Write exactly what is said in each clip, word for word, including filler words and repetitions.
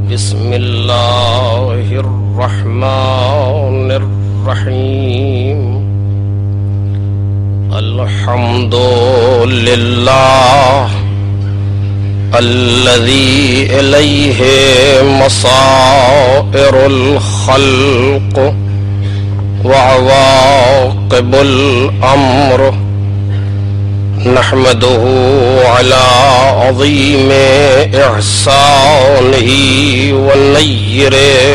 بسم الله الرحمن الرحيم الحمد لله الذي إليه مصائر الخلق وعواقب الأمر نحمده على عظيم إحسانه ونير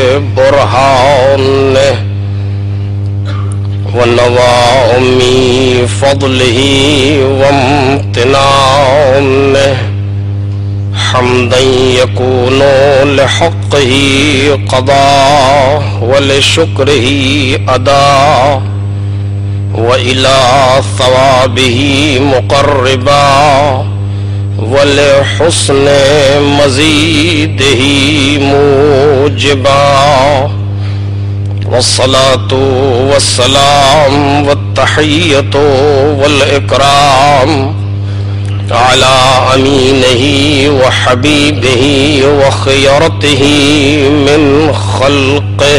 برهانه ونوائم فضله وامتنانه حمدا يكون لحقه قضاء ولشكره أداء وإلى ثوابه مقربا ولحسن مزيده موجبا والصلاة والسلام والتحية والإكرام على أمينه وحبيبه وخيرته من خلقه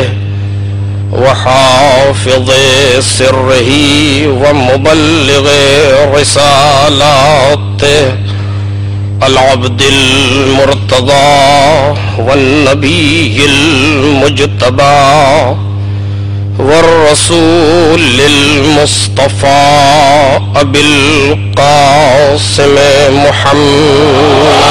وحافظ سره ومبلغ رسالاته العبد المرتضى والنبي المجتبى والرسول المصطفى أبي القاسم محمد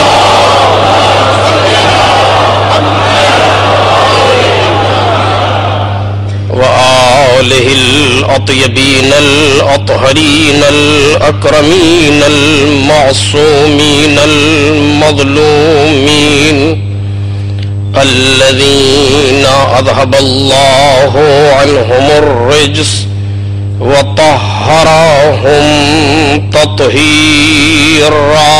وآله الأطيبين الأطهرين الأكرمين المعصومين المظلومين الذين أذهب الله عنهم الرجس وطهرهم تطهيرا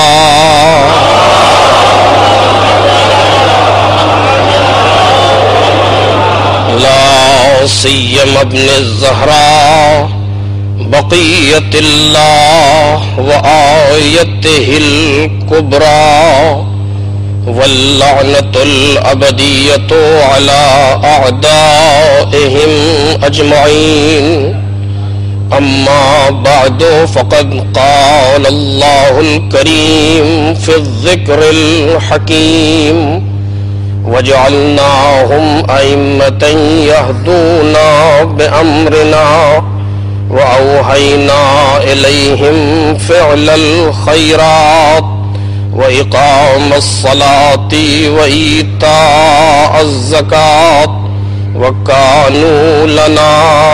لا سيما ابن الزهراء بقية الله وآيته الكبرى واللعنة الأبدية على أعدائهم أجمعين أما بعد فقد قال الله الكريم في الذكر الحكيم وجعلناهم أئمة يهدون بأمرنا وأوحينا إليهم فعل الخيرات وإقام الصلاة وإيتاء الزكاة وكانوا لنا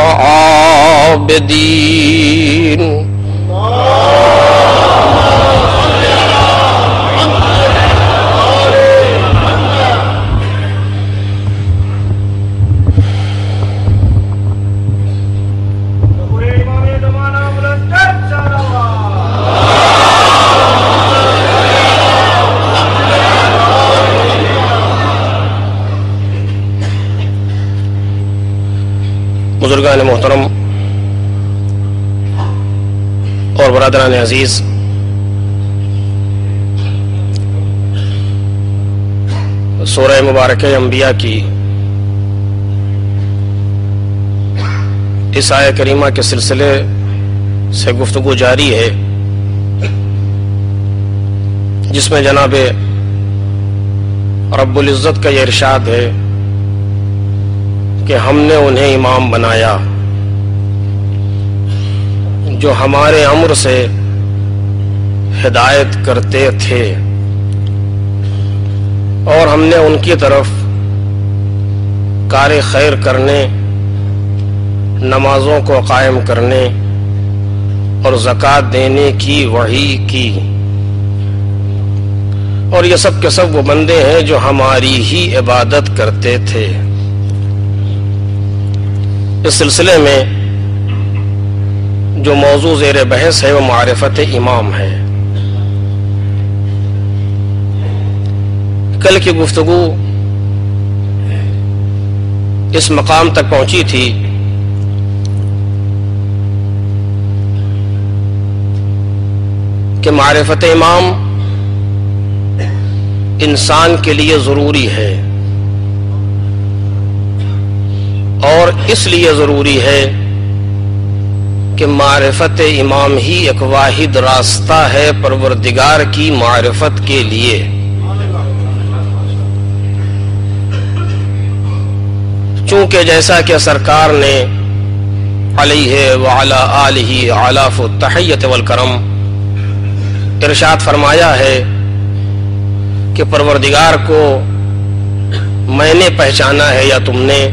عابدين. بزرگان محترم اور برادران عزیز، سورہ مبارکہ انبیاء کی اس آیہ کریمہ کے سلسلے سے گفتگو جاری ہے، جس میں جناب رب العزت کا یہ ارشاد ہے کہ ہم نے انہیں امام بنایا جو ہمارے امر سے ہدایت کرتے تھے، اور ہم نے ان کی طرف کار خیر کرنے، نمازوں کو قائم کرنے اور زکوٰۃ دینے کی وحی کی، اور یہ سب کے سب وہ بندے ہیں جو ہماری ہی عبادت کرتے تھے۔ اس سلسلے میں جو موضوع زیر بحث ہے وہ معرفت امام ہے۔ کل کی گفتگو اس مقام تک پہنچی تھی کہ معرفت امام انسان کے لیے ضروری ہے، اور اس لیے ضروری ہے کہ معرفت امام ہی ایک واحد راستہ ہے پروردگار کی معرفت کے لیے. چونکہ جیسا کہ سرکار نے علیہ وعلی آلہ آلاف التحیت والکرم ارشاد فرمایا ہے کہ پروردگار کو میں نے پہچانا ہے یا تم نے،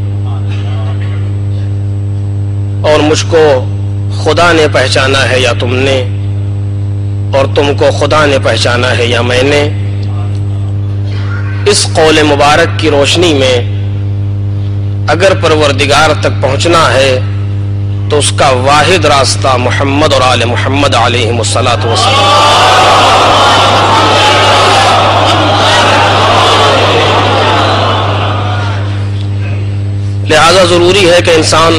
اور مجھ کو خدا نے پہچانا ہے یا تم نے، اور تم کو خدا نے پہچانا ہے یا میں نے. اس قول مبارک کی روشنی میں اگر پروردگار تک پہنچنا ہے تو اس کا واحد راستہ محمد اور آل محمد علیہم الصلاۃ والسلام. لہذا ضروری ہے کہ انسان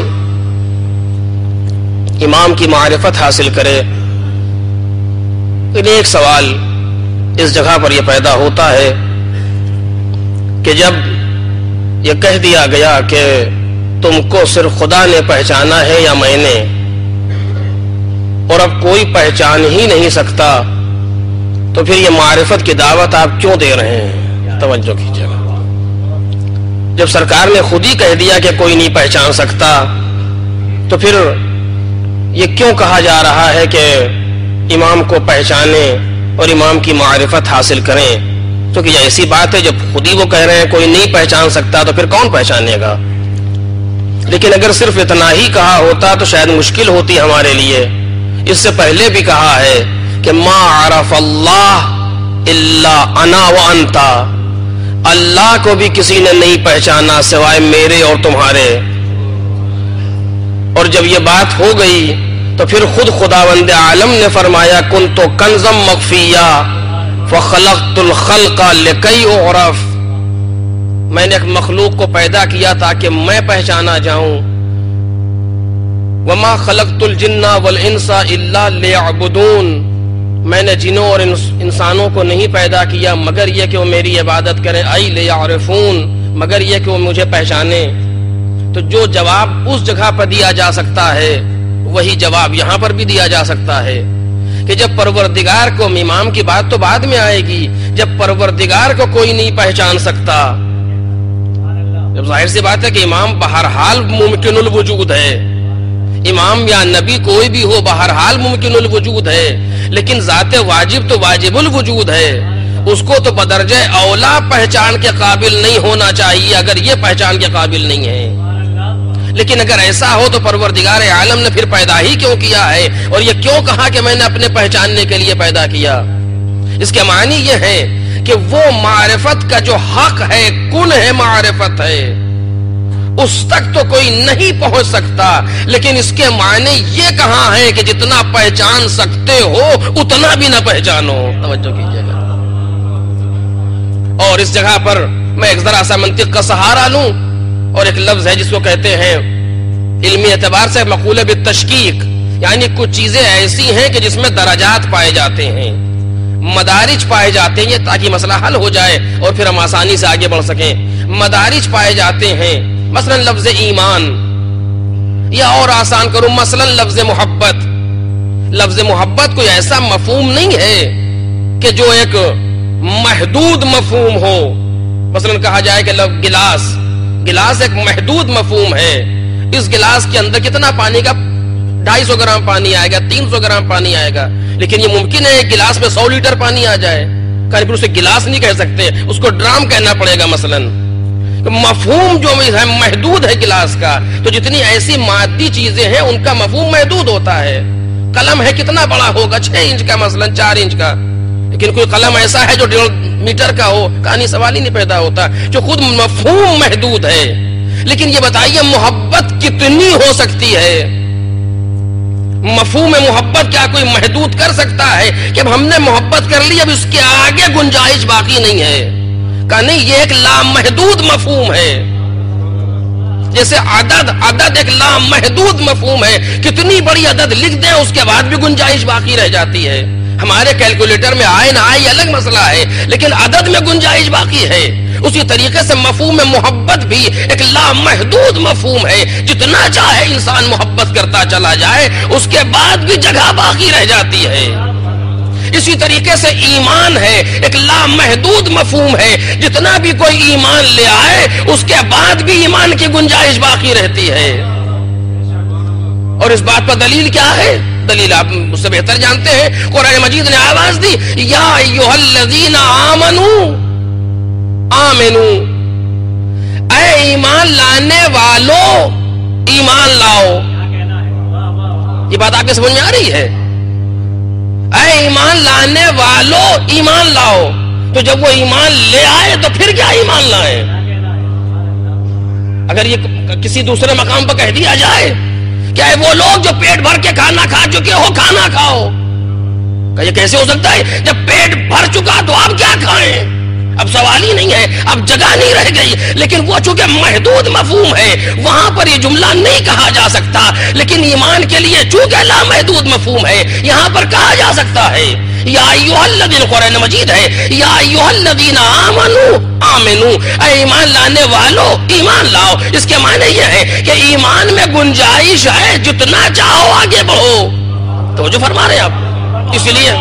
امام کی معرفت حاصل کرے. لیکن ایک سوال اس جگہ پر یہ پیدا ہوتا ہے کہ جب یہ کہہ دیا گیا کہ تم کو صرف خدا نے پہچانا ہے یا میں نے، اور اب کوئی پہچان ہی نہیں سکتا، تو پھر یہ معرفت کی دعوت آپ کیوں دے رہے ہیں؟ توجہ کیجیے گا. جب سرکار نے خود ہی کہہ دیا کہ کوئی نہیں پہچان سکتا، تو پھر یہ کیوں کہا جا رہا ہے کہ امام کو پہچانیں اور امام کی معرفت حاصل کریں؟ کیونکہ یہ ایسی بات ہے جب خود ہی وہ کہہ رہے ہیں کوئی نہیں پہچان سکتا تو پھر کون پہچانے گا؟ لیکن اگر صرف اتنا ہی کہا ہوتا تو شاید مشکل ہوتی ہمارے لیے. اس سے پہلے بھی کہا ہے کہ ما عرف اللہ الا انا وانتا، اللہ کو بھی کسی نے نہیں پہچانا سوائے میرے اور تمہارے. اور جب یہ بات ہو گئی تو پھر خود خداوند عالم نے فرمایا کنت کنزا مخفیا فخلقت الخلق لکی اعرف، میں نے ایک مخلوق کو پیدا کیا تاکہ میں پہچانا جاؤں. وما خلقت الجن والانس الا لیعبدون، میں نے جنوں اور انسانوں کو نہیں پیدا کیا مگر یہ کہ وہ میری عبادت کریں. ای لیعرفون، مگر یہ کہ وہ مجھے پہچانے. تو جو جواب اس جگہ پر دیا جا سکتا ہے وہی جواب یہاں پر بھی دیا جا سکتا ہے کہ جب پروردگار کو، امام کی بات تو بعد میں آئے گی، جب پروردگار کو کوئی نہیں پہچان سکتا، جب ظاہر سی بات ہے کہ امام بہرحال ممکن الوجود ہے، امام یا نبی کوئی بھی ہو بہرحال ممکن الوجود ہے، لیکن ذات واجب تو واجب الوجود ہے، اس کو تو بدرجہ اولا پہچان کے قابل نہیں ہونا چاہیے اگر یہ پہچان کے قابل نہیں ہے. لیکن اگر ایسا ہو تو پروردگار عالم نے پھر پیدا ہی کیوں کیا ہے، اور یہ کیوں کہا کہ میں نے اپنے پہچاننے کے لیے پیدا کیا؟ اس کے معنی یہ ہے کہ وہ معرفت کا جو حق ہے، کن ہے، معرفت ہے، اس تک تو کوئی نہیں پہنچ سکتا. لیکن اس کے معنی یہ کہاں ہے کہ جتنا پہچان سکتے ہو اتنا بھی نہ پہچانو. توجہ کیجیے گا. اور اس جگہ پر میں ایک ذرا سا منطق کا سہارا لوں، اور ایک لفظ ہے جس کو کہتے ہیں علمی اعتبار سے مقولہ بالتشکیک، یعنی کچھ چیزیں ایسی ہیں کہ جس میں درجات پائے جاتے ہیں، مدارج پائے جاتے ہیں، تاکہ مسئلہ حل ہو جائے اور پھر ہم آسانی سے آگے بڑھ سکیں. مدارج پائے جاتے ہیں، مثلا لفظ ایمان، یا اور آسان کروں مثلا لفظ محبت. لفظ محبت کوئی ایسا مفہوم نہیں ہے کہ جو ایک محدود مفہوم ہو. مثلا کہا جائے کہ لفظ گلاس، گلاس ایک محدود مفہوم ہے. اس گلاس کے اندر کتنا پانی کا؟ ڈھائی سو گرام پانی آئے گا، تین سو گرام پانی آئے گا. لیکن یہ ممکن ہے ایک گلاس میں سو لیٹر پانی آ جائے، کہ پھر اسے گلاس نہیں کہہ سکتے، اس کو ڈرام کہنا پڑے گا. مثلا مفہوم جو ہے محدود ہے گلاس کا. تو جتنی ایسی مادی چیزیں ہیں ان کا مفہوم محدود ہوتا ہے. قلم ہے کتنا بڑا ہوگا؟ چھ انچ کا، مثلا چار انچ کا. لیکن کوئی قلم ایسا ہے جو ڈیڑھ میٹر کا ہو، کہانی سوال ہی نہیں پیدا ہوتا، جو خود مفہوم محدود ہے. لیکن یہ بتائیے محبت کتنی ہو سکتی ہے؟ مفہوم محبت کیا کوئی محدود کر سکتا ہے کہ اب ہم نے محبت کر لی، اب اس کے آگے گنجائش باقی نہیں ہے؟ کہ نہیں، یہ ایک لامحدود مفہوم ہے. جیسے عدد عدد ایک لامحدود مفہوم ہے، کتنی بڑی عدد لکھ دیں اس کے بعد بھی گنجائش باقی رہ جاتی ہے. ہمارے کیلکولیٹر میں آئے نہ آئے الگ مسئلہ ہے، لیکن عدد میں گنجائش باقی ہے. اسی طریقے سے مفہوم محبت بھی ایک لامحدود مفہوم ہے. جتنا چاہے انسان محبت کرتا چلا جائے اس کے بعد بھی جگہ باقی رہ جاتی ہے. اسی طریقے سے ایمان ہے ایک لامحدود مفہوم ہے. جتنا بھی کوئی ایمان لے آئے اس کے بعد بھی ایمان کی گنجائش باقی رہتی ہے. اور اس بات پر دلیل کیا ہے؟ دلیل آپ اس سے بہتر جانتے ہیں. قرآن مجید نے آواز دی یا ایھا الذین آمنوا آمنوا، اے ایمان لانے والو ایمان لاؤ. یہ بات آپ کے سمجھ میں آ رہی ہے؟ اے ایمان لانے والو ایمان لاؤ. تو جب وہ ایمان لے آئے تو پھر کیا ایمان لائے؟ اگر یہ کسی دوسرے مقام پر کہہ دیا جائے کیا ہے وہ لوگ جو پیٹ بھر کے کھانا کھا چکے ہو کھانا کھاؤ، کہ یہ کیسے ہو سکتا ہے؟ جب پیٹ بھر چکا تو آپ کیا کھائیں؟ اب سوال ہی نہیں ہے، اب جگہ نہیں رہ گئی. لیکن وہ چونکہ محدود مفہوم ہے وہاں پر یہ جملہ نہیں کہا جا سکتا، لیکن ایمان کے لیے چونکہ لامحدود مفہوم ہے یہاں پر کہا جا سکتا ہے. یا ایھا الذین، قرآن مجید ہے یا ایھا الذین آمنوا آمنوا، اے ایمان لانے والو ایمان لاؤ. اس کے معنی یہ ہے کہ ایمان میں گنجائش ہے، جتنا چاہو آگے بڑھو. تو جو فرما رہے ہیں آپ، اس لیے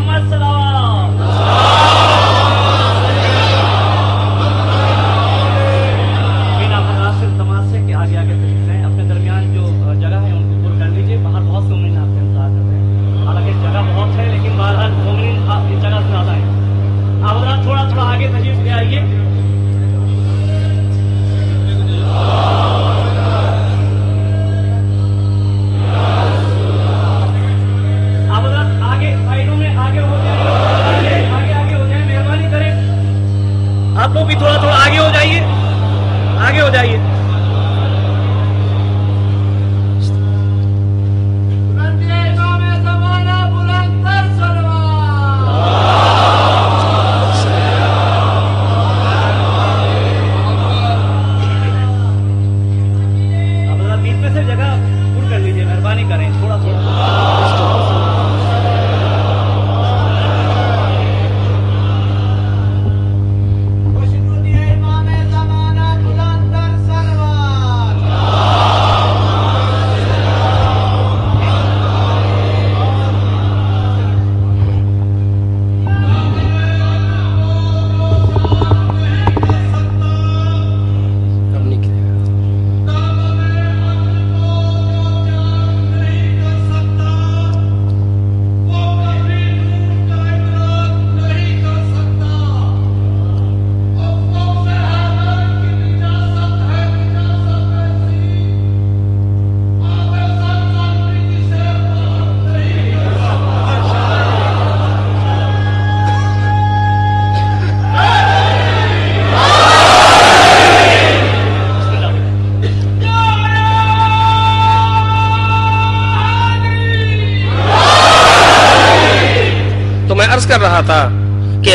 کر رہا تھا کہ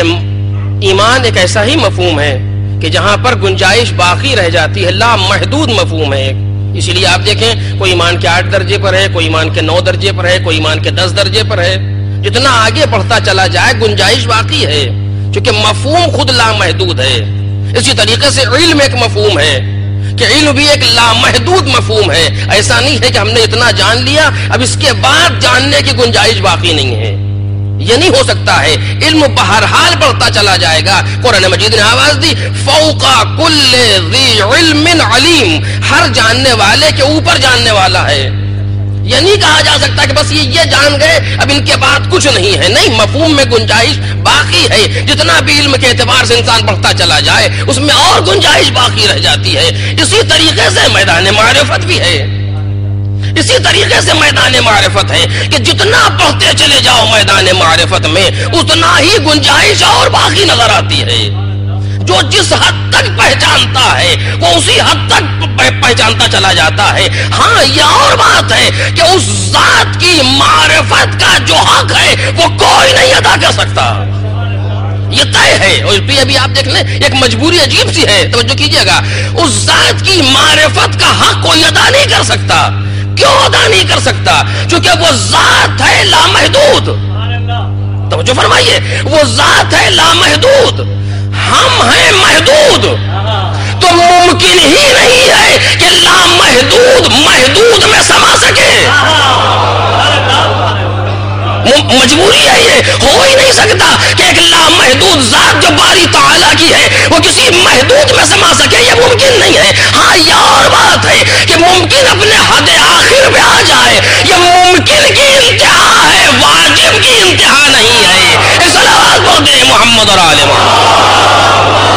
ایمان ایک ایسا ہی مفہوم ہے کہ جہاں پر گنجائش باقی رہ جاتی ہے، لامحدود مفہوم ہے. اسی لیے آپ دیکھیں کوئی ایمان کے آٹھ درجے پر ہے، کوئی ایمان کے نو درجے پر ہے، کوئی ایمان کے دس درجے پر ہے. جتنا آگے بڑھتا چلا جائے گنجائش باقی ہے کیونکہ مفہوم خود لامحدود ہے. اسی طریقے سے علم ایک مفہوم ہے کہ علم بھی ایک لامحدود مفہوم ہے. ایسا نہیں ہے کہ ہم نے اتنا جان لیا اب اس کے بعد جاننے کی گنجائش باقی نہیں ہے، یہ نہیں ہو سکتا ہے. علم بہرحال بڑھتا چلا جائے گا. قرآن مجید نے آواز دی فوق کل ذی علم علیم، ہر جاننے والے کے اوپر جاننے والا ہے. یہ نہیں کہا جا سکتا کہ بس یہ یہ جان گئے اب ان کے بعد کچھ نہیں ہے. نہیں، مفہوم میں گنجائش باقی ہے. جتنا بھی علم کے اعتبار سے انسان بڑھتا چلا جائے اس میں اور گنجائش باقی رہ جاتی ہے. اسی طریقے سے میدان معرفت بھی ہے. اسی طریقے سے میدان معرفت ہے کہ جتنا بڑھتے چلے جاؤ میدان معرفت میں اتنا ہی گنجائش اور باقی نظر آتی ہے. جو جس حد تک پہچانتا ہے وہ اسی حد تک پہچانتا چلا جاتا ہے. ہاں، یہ اور بات ہے کہ اس ذات کی معرفت کا جو حق ہے وہ کوئی نہیں ادا کر سکتا، یہ طے ہے. اور پھر ابھی آپ دیکھ لیں ایک مجبوری عجیب سی ہے، توجہ کیجئے گا. اس ذات کی معرفت کا حق کوئی ادا نہیں کر سکتا. کیوں ادا نہیں کر سکتا؟ چونکہ وہ ذات ہے لامحدود. توجہ فرمائیے، وہ ذات ہے لامحدود، ہم ہیں محدود. محدود، تو ممکن ہی نہیں ہے کہ لامحدود محدود میں سما سکے. مجبوری ہے، یہ ہو ہی نہیں سکتا کہ ایک لامحدود ذات جو باری تعالیٰ کی ہے وہ کسی محدود میں سما سکے، یہ ممکن نہیں ہے. ہاں یہ اور بات ہے کہ ممکن اپنے حد آخر میں آ جائے، یہ ممکن کی انتہا ہے، واجب کی انتہا نہیں ہے. ایک صلوات پڑھتے ہیں محمد اور آل محمد.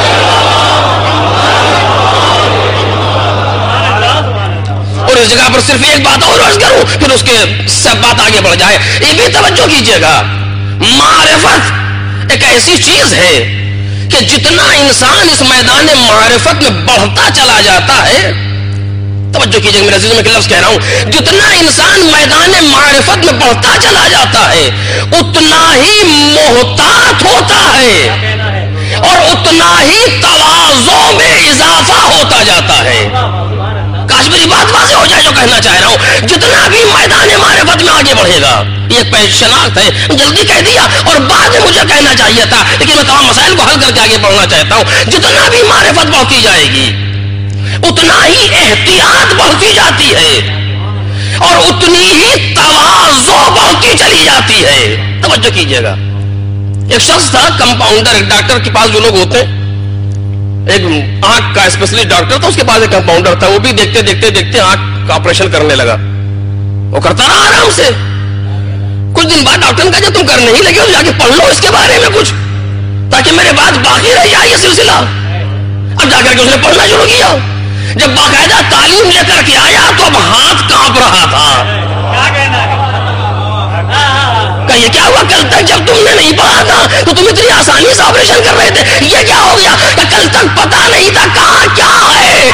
اور اس جگہ پر صرف ایک بات اور عرض کروں پھر اس کے سب بات آگے بڑھ جائے. یہ بھی توجہ کیجئے گا، معرفت ایک ایسی چیز ہے کہ جتنا انسان اس میدان معرفت میں بڑھتا چلا جاتا ہے، توجہ کیجئے میرے عزیزوں، میں ایک لفظ کہہ رہا ہوں، جتنا انسان میدان معرفت میں بڑھتا چلا جاتا ہے اتنا ہی محتاط ہوتا ہے اور اتنا ہی تواضع میں اضافہ ہوتا جاتا ہے. کاش میری بات واضح ہو جائے جو کہنا چاہ رہا ہوں. جتنا بھی میدان معرفت میں آگے بڑھے گا، یہ ایک شناخت ہے، جلدی کہہ دیا اور بعد میں مجھے کہنا چاہیے تھا لیکن میں تمام مسائل کو حل کر کے آگے بڑھنا چاہتا ہوں. جتنا بھی معرفت بڑھتی جائے گی اتنا ہی احتیاط بڑھتی جاتی ہے اور اتنی ہی تواضع بڑھتی چلی جاتی ہے. توجہ کیجیے گا، ایک شخص تھا کمپاؤنڈر، ایک ڈاکٹر کے پاس جو لوگ ہوتے ہیں، ایک آنکھ کا اسپیشلسٹ ڈاکٹر تھا، اس کے پاس ایک کمپاؤنڈر تھا، وہ بھی دیکھتے دیکھتے دیکھتے آنکھ کا آپریشن کرنے لگا. وہ کرتا رہا آرام سے. کچھ دن بعد ڈاکٹر نے کہا جب تم کرنے ہی لگے ہو جا کے پڑھ لو اس کے بارے میں کچھ، تاکہ میرے بعد باقی رہ جائے یہ سلسلہ. اب جا کر کے اس نے پڑھنا شروع کیا. جب باقاعدہ تعلیم لے کر کے آیا تو اب ہاتھ کانپ رہا تھا. کہ یہ کیا ہوا؟ کل تک جب تم نے نہیں پڑھا تھا تو تم اتنی آسانی سے آپریشن کر رہے تھے، یہ کیا ہو گیا؟ کہ کل تک پتا نہیں تھا کہاں کیا ہے.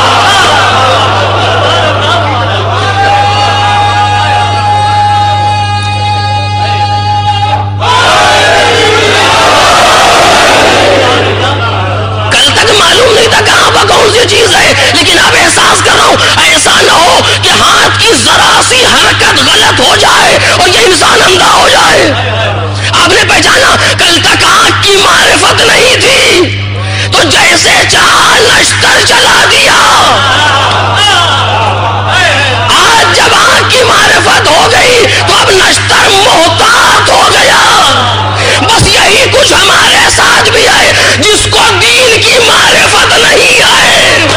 کل تک معلوم نہیں تھا کہاں پر کون سی چیز ہے، لیکن اب احساس کر رہا ہوں ایسا نہ ہو کہ ہاتھ کی ذرا سی حرکت غلط ہو جائے اور یہ انسان اندھا ہو جائے. آپ نے پہچانا کل تک آنکھ کی معرفت نہیں تھی تو جیسے چاہا نشتر چلا دیا. آج جب آنکھ کی معرفت ہو گئی تو اب نشتر محتاط ہو گیا. بس یہی کچھ ہمارے ساتھ بھی ہے، جس کو دین کی معرفت نہیں ہے.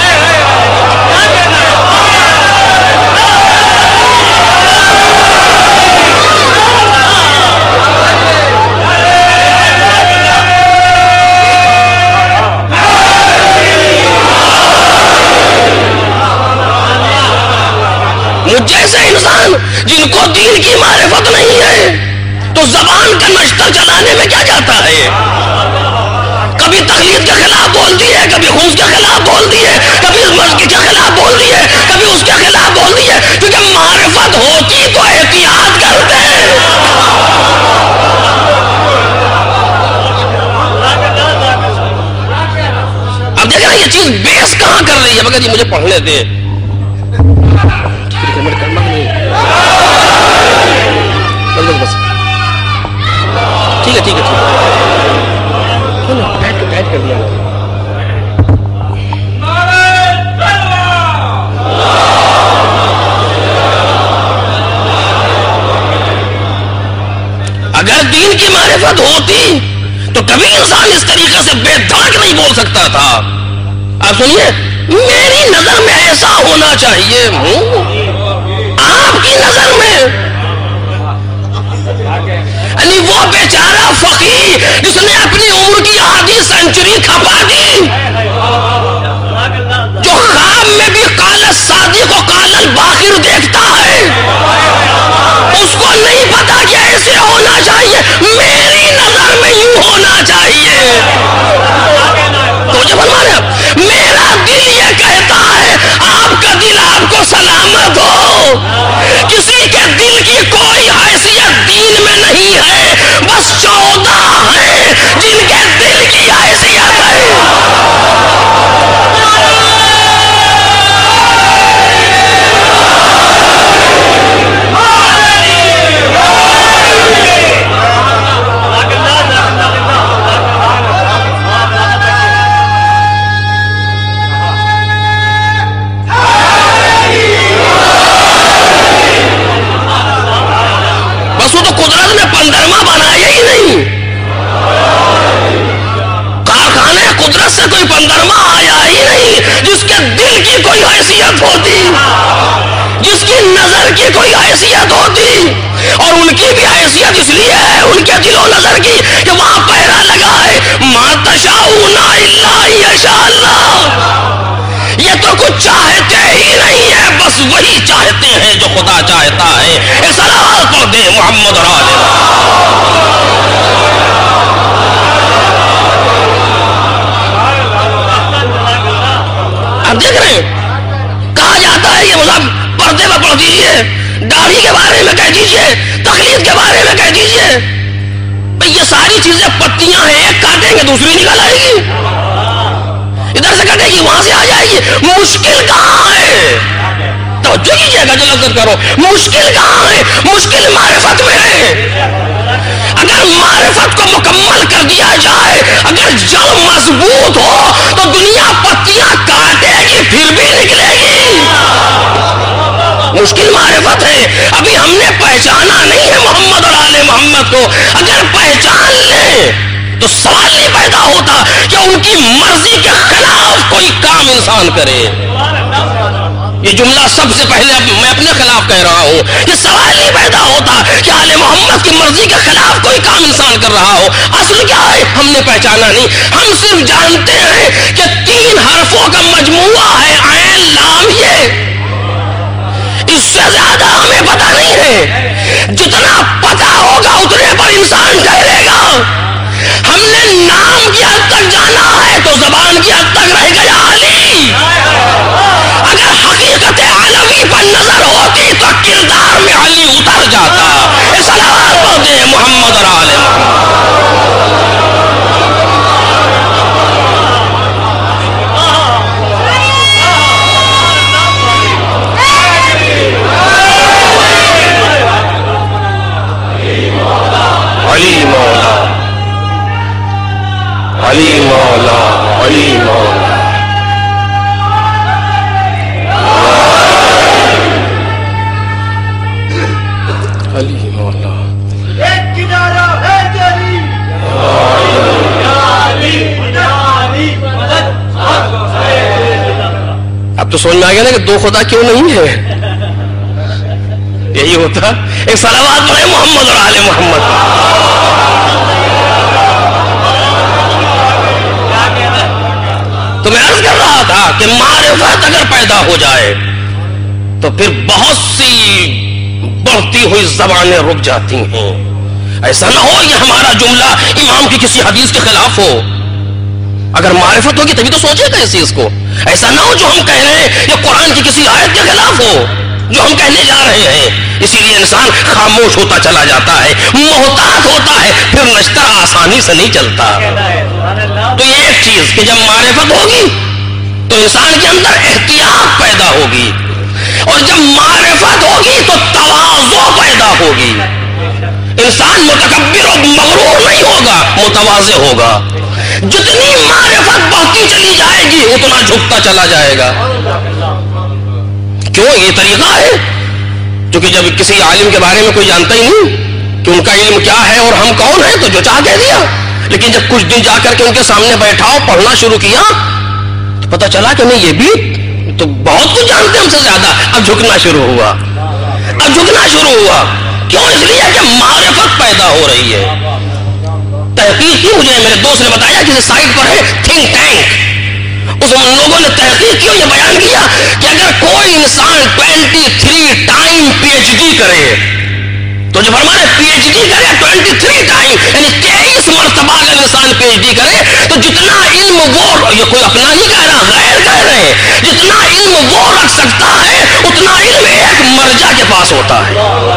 جیسے انسان جن کو دین کی معرفت نہیں ہے تو زبان کا نشتر چلانے میں کیا جاتا ہے؟ کبھی تقلید کے خلاف بول دی ہے، کبھی خون کے خلاف بول دی ہے، کبھی اس مرض کے خلاف بول دی ہے، کبھی اس کے خلاف بول دی ہے، کیونکہ معرفت ہوتی تو احتیاط کرتے ہیں. اب دیکھ رہے ہیں یہ چیز بیس کہاں کر رہی ہے؟ مگر یہ مجھے پڑھنے دے. ٹھیک ہے ٹھیک ہے ٹھیک ہے ٹائٹ کر دیا. اگر دین کی معرفت ہوتی تو کبھی انسان اس طریقے سے بے دھڑک نہیں بول سکتا تھا. آپ سنیے، میری نظر میں ایسا ہونا چاہیے، آپ کی نظر میں یعنی وہ بیچارہ فقیر جس نے اپنی عمر کی آدھی سینچری کھپا دی، جو خواب میں بھی قال الصادق و قال الباقر دیکھتا ہے، اس کو نہیں پتا کہ ایسے ہونا چاہیے. میری نظر میں یوں ہونا چاہیے. تو جب ہمارا میرا دل یہ کہتا ہے آپ کا دل آپ کو سلامت ہو. کسی کے دل کی کوئی حیثیت دین میں نہیں ہے، بس چودہ ہیں جن کے دل کی حیثیت ہے. معرفت ہوتی، جس کی نظر کی کوئی حیثیت ہوتی، اور ان کی بھی حیثیت اس لیے ہے ان کے دل و نظر کی کہ وہاں پہرا لگا ہے ما تشاءون الا یشاء اللہ، یہ تو کچھ چاہتے ہی نہیں ہے، بس وہی چاہتے ہیں جو خدا چاہتا ہے۔ اے صلوات پڑھ دے محمد اور آل آپ دیکھ رہے ہیں کہا جاتا ہے یہ مذہب پردے میں پڑھ دیجئے، داڑھی کے بارے میں کہہ دیجئے، تقلید کے بارے میں کہہ دیجئے، بھئی یہ ساری چیزیں پتیاں ہیں، ایک کاٹیں گے دوسری نکل آئے گی، ادھر سے کٹے گی وہاں سے آ جائے گی، مشکل کہاں ہے؟ توجہ کیجئے گا، جلد کرو، مشکل کہاں ہے؟ مشکل معرفت میں ہے۔ اگر معرفت کو مکمل کر دیا جائے، اگر جڑ مضبوط ہو تو دنیا پتیاں کاٹے گی پھر بھی نکلے گی۔ مشکل معرفت ہے، ابھی ہم نے پہچانا نہیں ہے محمد اور آل محمد کو، اگر پہچان لیں تو سوال نہیں پیدا ہوتا کہ ان کی مرضی کے خلاف کوئی کام انسان کرے۔ یہ جملہ سب سے پہلے میں اپنے خلاف کہہ رہا ہوں، یہ سوال نہیں پیدا ہوتا کہ آل محمد کی مرضی کے خلاف کوئی کام انسان کر رہا ہو۔ اصل کیا ہے؟ ہم نے پہچانا نہیں، ہم صرف جانتے ہیں کہ تین حرفوں کا مجموعہ ہے عین لام یہ، اس سے زیادہ ہمیں پتا نہیں ہے، جتنا پتا ہوگا اتنے پر انسان ٹھہرے گا۔ ہم نے نام کی حد تک جانا ہے تو زبان کی حد تک رہ گیا علی، اگر حقیقت علوی پر نظر ہوتی تو کردار میں علی اتر جاتا۔ صلوات پڑھ دے محمد اور آل علی مولا، علی مولا، علی مولا، علی مولا، ایک کنارہ ہے تیری، اب تو سمجھ میں آ گیا نا کہ دو خدا کیوں نہیں ہے، یہی ہوتا۔ ایک صلوات پڑھے محمد اور آل محمد۔ تو میں عرض کر رہا تھا کہ معرفت اگر پیدا ہو جائے تو پھر بہت سی بڑھتی ہوئی زبانیں رک جاتی ہیں۔ ایسا نہ ہو یہ ہمارا جملہ امام کی کسی حدیث کے خلاف ہو، اگر معرفت ہوگی تبھی تو سوچے گا اس چیز کو۔ ایسا نہ ہو جو ہم کہہ رہے ہیں یہ قرآن کی کسی آیت کے خلاف ہو جو ہم کہنے جا رہے ہیں، اسی لیے انسان خاموش ہوتا چلا جاتا ہے، محتاط ہوتا ہے، پھر نشتہ آسانی سے نہیں چلتا۔ تو یہ ایک چیز کہ جب معرفت ہوگی تو انسان کے اندر احتیاط پیدا ہوگی، اور جب معرفت ہوگی تو تواضع پیدا ہوگی، انسان متکبر و مغرور نہیں ہوگا، متواضع ہوگا۔ جتنی معرفت بڑھتی چلی جائے گی اتنا جھکتا چلا جائے گا۔ کیوں؟ یہ طریقہ ہے، کیونکہ جب کسی عالم کے بارے میں کوئی جانتا ہی نہیں کہ ان کا علم کیا ہے اور ہم کون ہیں تو جو چاہ کہہ دیا، لیکن جب کچھ دن جا کر کے ان کے سامنے بیٹھاؤ پڑھنا شروع کیا تو پتا چلا کہ نہیں یہ بھی تو بہت کچھ جانتے ہم سے زیادہ۔ اب جھکنا شروع ہوا، اب جھکنا شروع ہوا۔ کیوں؟ اس لیے کہ معرفت پیدا ہو رہی ہے۔ تحقیق کی، مجھے میرے دوست نے بتایا کسی سائٹ پر ہے تھنک ٹینک، اس لوگوں نے تحقیق کی، یہ بیان کیا کہ اگر کوئی انسان twenty three time P H D کرے تو جو فرمایا پی ایچ ڈی کرے ٹوینٹی تھری ٹائم یعنی تیئیس مرتبہ اگر انسان پی ایچ ڈی کرے تو جتنا علم وہ، یہ کوئی اپنا نہیں کہہ رہا، غیر کہہ رہے ہیں، جتنا علم وہ رکھ سکتا ہے اتنا علم ایک مرجع کے پاس ہوتا ہے۔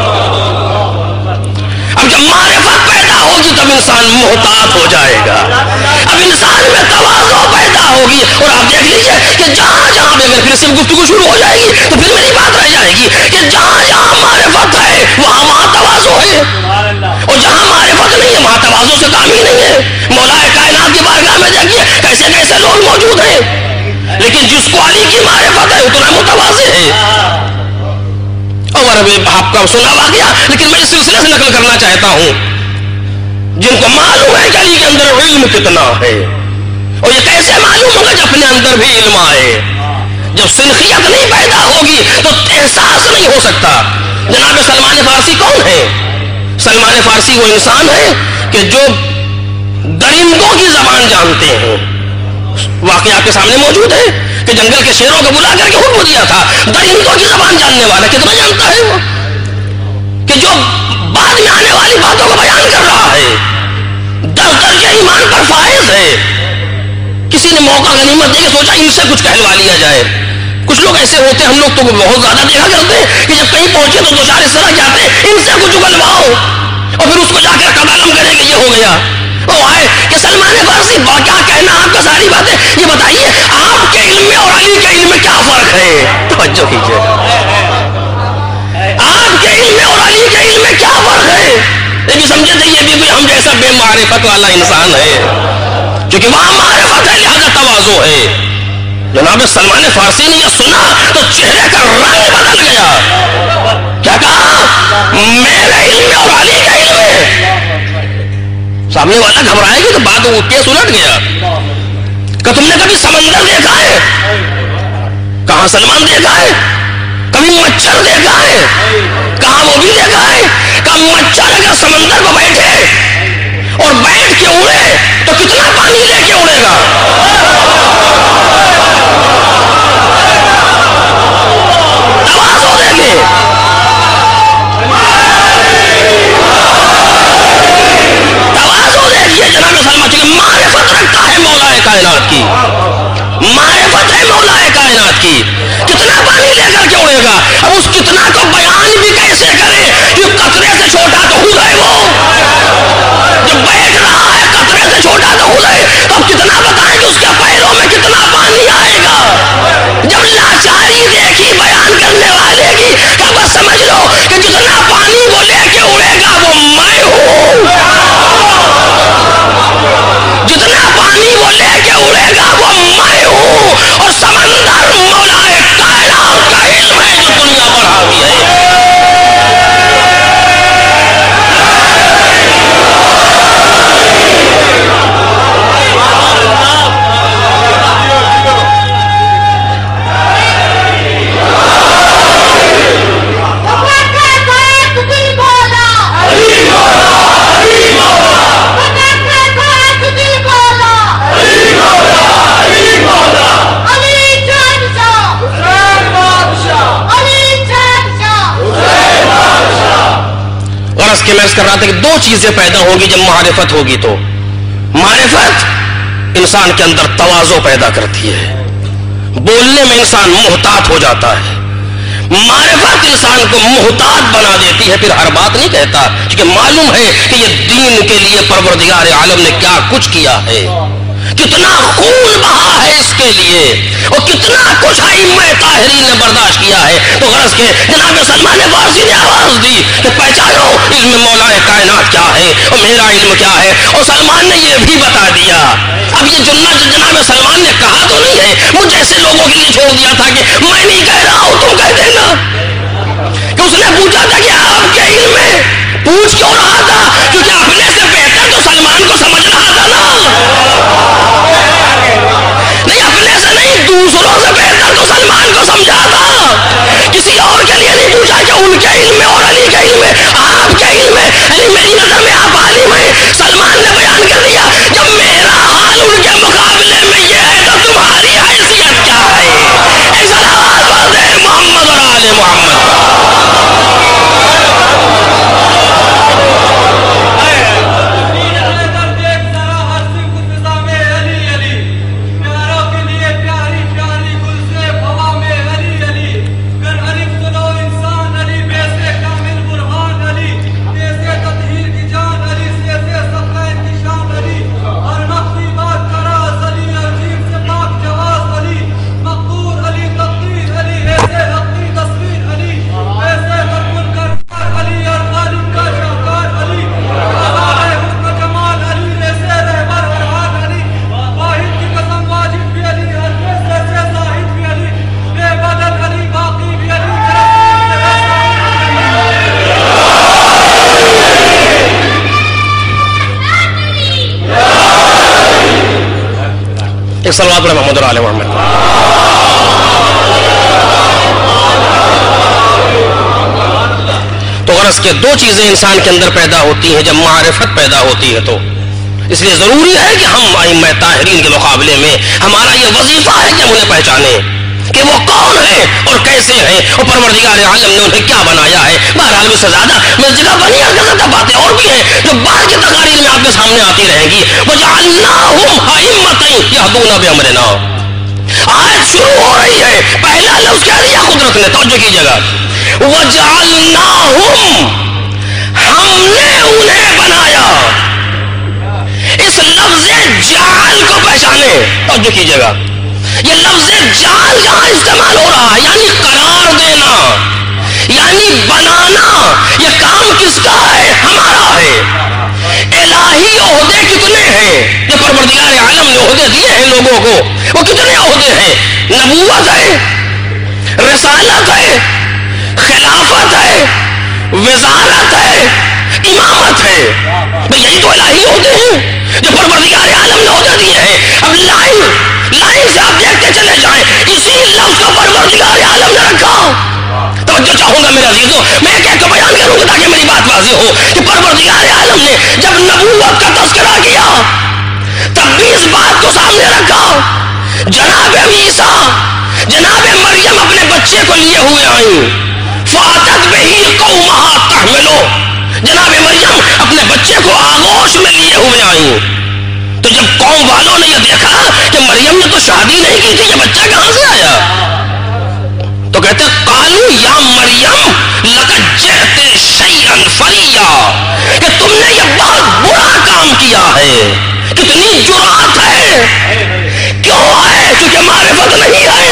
اب جب معرفت پیدا ہوگی تب انسان محتاط ہو جائے گا، اب انسان میں تواضع پیدا ہوگی، اور آپ دیکھ لیجئے کہ جہاں جہاں میں پھر صرف گفتگو شروع ہو جائے گی تو پھر میری بات رہ جائے گی کہ جہاں جہاں معرفت ہے وہاں وہاں تواضع ہے، اور جہاں معرفت نہیں ہے وہاں تواضع سے کام ہی نہیں ہے۔ مولا کائنات کی بارگاہ میں دیکھیے کیسے کیسے لوگ موجود ہیں، لیکن جس کو علی کی معرفت ہے اتنا متواضع ہے۔ اور ابھی آپ کا سنا واقعہ، لیکن میں اس سلسلے سے نقل کرنا چاہتا ہوں جن کو معلوم ہے کہ علی کے اندر علم کتنا ہے، اور یہ کیسے معلوم ہوگا جب اپنے اندر بھی علم آئے، جب سنخیت نہیں پیدا ہوگی تو احساس نہیں ہو سکتا. جناب سلمان فارسی کون ہے؟ سلمان فارسی وہ انسان ہے کہ جو درندوں کی زبان جانتے ہیں. واقعہ آپ کے سامنے موجود ہے کہ جنگل کے شیروں کو بلا کر کے حکم دیا تھا. درندوں کی زبان جاننے والا کتنا جانتا ہے وہ، کہ جو بعد میں آنے والی باتوں کو بیان کر رہا ہے، دس درجے ایمان پر فائز ہے. کسی نے موقع غنیمت دے کے سوچا ان سے کچھ کہلوا لیا جائے. کچھ لوگ ایسے ہوتے ہیں، ہم لوگ تو بہت زیادہ دیکھا کرتے ہیں کہ جب کہیں پہنچے تو دو چار اس طرح جاتے ہیں ان سے کچھ اگلواؤ اور پھر اس کو جا کر قدم کریں کہ یہ ہو گیا. وہ آئے کہ سلمان فارسی با کیا کہنا آپ کا ساری باتیں، یہ بتائیے آپ کے علم میں اور علی کے علم میں کیا فرق ہے؟ توجہ کیجیے. آپ کے علم میں اور علی کے علم میں کیا فرق ہے؟ یہ بھی سمجھے تھے یہ بھی کوئی ہم جیسا بے معرفت والا انسان ہے، کیونکہ وہاں معرفت ہے لہذا تواضع ہے. جناب سلمان فارسی نے یہ سنا تو چہرے کا رنگ بدل گیا. کیا کہا؟ میرے علم میں اور علی کا علم ہے. سامنے والا گھبرائے گی تو بات وہ کیس الٹ گیا. کہ تم نے کبھی سمندر دیکھا ہے؟ کہاں سلمان دیکھا ہے؟ کبھی مچھر دیکھا ہے؟ کہاں وہ بھی دیکھا ہے. کہاں مچھر اگر سمندر کو بیٹھے اور بیٹھ کے اڑے تو کتنا پانی لے کے اڑے گا؟ توازو دیکھیں. توازو دیکھیے جناب سلمان، چونکہ معرفت رکھتا ہے مولا کائنات کی، معرفت ہے مولا کائنات کی. کتنا پانی لے کر کے اڑے گا؟ اب اس کتنا کو بیان بھی کیسے کرے کہ قطرے سے چھوٹا تو خود ہے وہ. جب بیٹھ رہا ہے قطرے سے چھوٹا تو خود ہے، تو اب کتنا بتائیں کہ اس کے پیروں میں کتنا پانی آئے گا. جب لاچاری دیکھی بیان کرنے والے کی کہ بس سمجھ لو کہ جتنا پانی وہ لے کے اڑے گا وہ میں ہوں. جتنا پانی وہ لے کے اڑے گا وہ میں ہوں. اور سمندر مولا کائنات کا علم ہے جو دنیا پر حاوی ہے. کہ میں اس کر رہا تھا کہ دو چیزیں پیدا ہوں گی جب معرفت ہوگی. تو معرفت انسان کے اندر تواضع پیدا کرتی ہے، بولنے میں انسان محتاط ہو جاتا ہے. معرفت انسان کو محتاط بنا دیتی ہے، پھر ہر بات نہیں کہتا کیونکہ معلوم ہے کہ یہ دین کے لیے پروردگار عالم نے کیا کچھ کیا ہے، کتنا خون بہا ہے اس کے لیے، اور کتنا کچھ ائمہ طاہرین نے برداشت کیا ہے. تو غرض کے جناب سلمان فارسی نے آواز دی کہ پہچانو علم مولا کائنات کیا ہے اور میرا علم کیا ہے. اور سلمان نے یہ بھی بتا دیا. اب یہ جنہ جناب سلمان نے کہا تو نہیں ہے، مجھ جیسے لوگوں کے لیے چھوڑ دیا تھا کہ میں نہیں کہہ رہا ہوں تم کہہ دینا. کہ اس نے پوچھا تھا کہ آپ کے علم میں، پوچھ کیوں رہا تھا؟ کیونکہ اپنے سے بہتر تو سلمان کو سمجھ رہا تھا نا. نہیں اپنے سے نہیں، دوسروں سے بہتر تو سلمان کو سمجھا تھا. کسی اور کے لیے نہیں پوچھا کہ ان کے علم میں اور علی کے علم میں، آپ کے علم میں. علی میری نظر میں آپ عالم ہیں. سلمان نے بیان کر دیا جب میرا حال ان کے مقابلے میں یہ ہے تو تمہاری حیثیت کیا ہے. ایک صلوات پڑھتے ہیں محمد اور آل محمد. ایک صلوات پڑھیں محمد اور آل محمد. غرض کے دو چیزیں انسان کے اندر پیدا ہوتی ہیں جب معرفت پیدا ہوتی ہے تو اس لیے ضروری ہے کہ ہم ائمہ طاہرین کے مقابلے میں ہمارا یہ وظیفہ ہے کہ ہم انہیں پہچانیں کہ وہ کون ہیں اور کیسے ہیں اور پروردگار عالم نے انہیں کیا بنایا ہے. بہرحال اس سے زیادہ میں جگہ بنی اور باتیں اور بھی ہیں جو بعد کی تقاریر میں آپ کے سامنے آتی رہیں گی. وَجَعَلْنَاهُمْ أَئِمَّةً يَهْدُونَ بِأَمْرِنَا. آیت شروع ہو رہی ہے, پہلا لفظ کیا دیا قدرت نے, توجہ کیجیے گا. وَجَعَلْنَاهُمْ, ہم نے انہیں بنایا. اس لفظ جعل کو پہچانے, توجہ کیجیے گا. یہ لفظ جعل یہاں استعمال ہو رہا ہے, یعنی قرار دینا, یعنی بنانا. یہ کام کس کا ہے؟ ہمارا ہے. الہی عہدے کتنے ہیں جو پروردگار عالم نے عہدے دیے ہیں لوگوں کو, وہ کتنے عہدے ہیں؟ نبوت ہے, رسالت ہے, خلافت ہے, وزارت ہے, امامت ہے. بھئی یہی تو الہی عہدے ہیں جو پروردگار عالم نے عہدے دیے ہیں. اب لائن لائن سے آپ دیکھتے چلے جائیں, اسی لفظ کا پروردگار عالم نے رکھا. توجہ چاہوں گا میرے عزیزوں, میں ایک ایک بیان کروں گا تاکہ میری بات واضح ہو کہ پروردگار عالم نے جب نبوت کا تذکرہ کیا تب بھی اس بات کو سامنے رکھا. جناب عیسیٰ, جناب مریم اپنے بچے کو لیے ہوئے آئیں. فاتت بہ قومہا تحملو, جناب مریم اپنے بچے کو آغوش میں لیے ہوئے آئیں. تو جب قوم والوں نے یہ دیکھا کہ مریم نے تو شادی نہیں کی تھی, یہ بچہ کہاں سے آیا, تو کہتے قالو یا مریم لقد جئت شیئا فریا, کہ تم نے یہ بہت برا کام کیا ہے. کتنی جرأت ہے, کیوں ہے؟ کیونکہ معرفت نہیں ہے.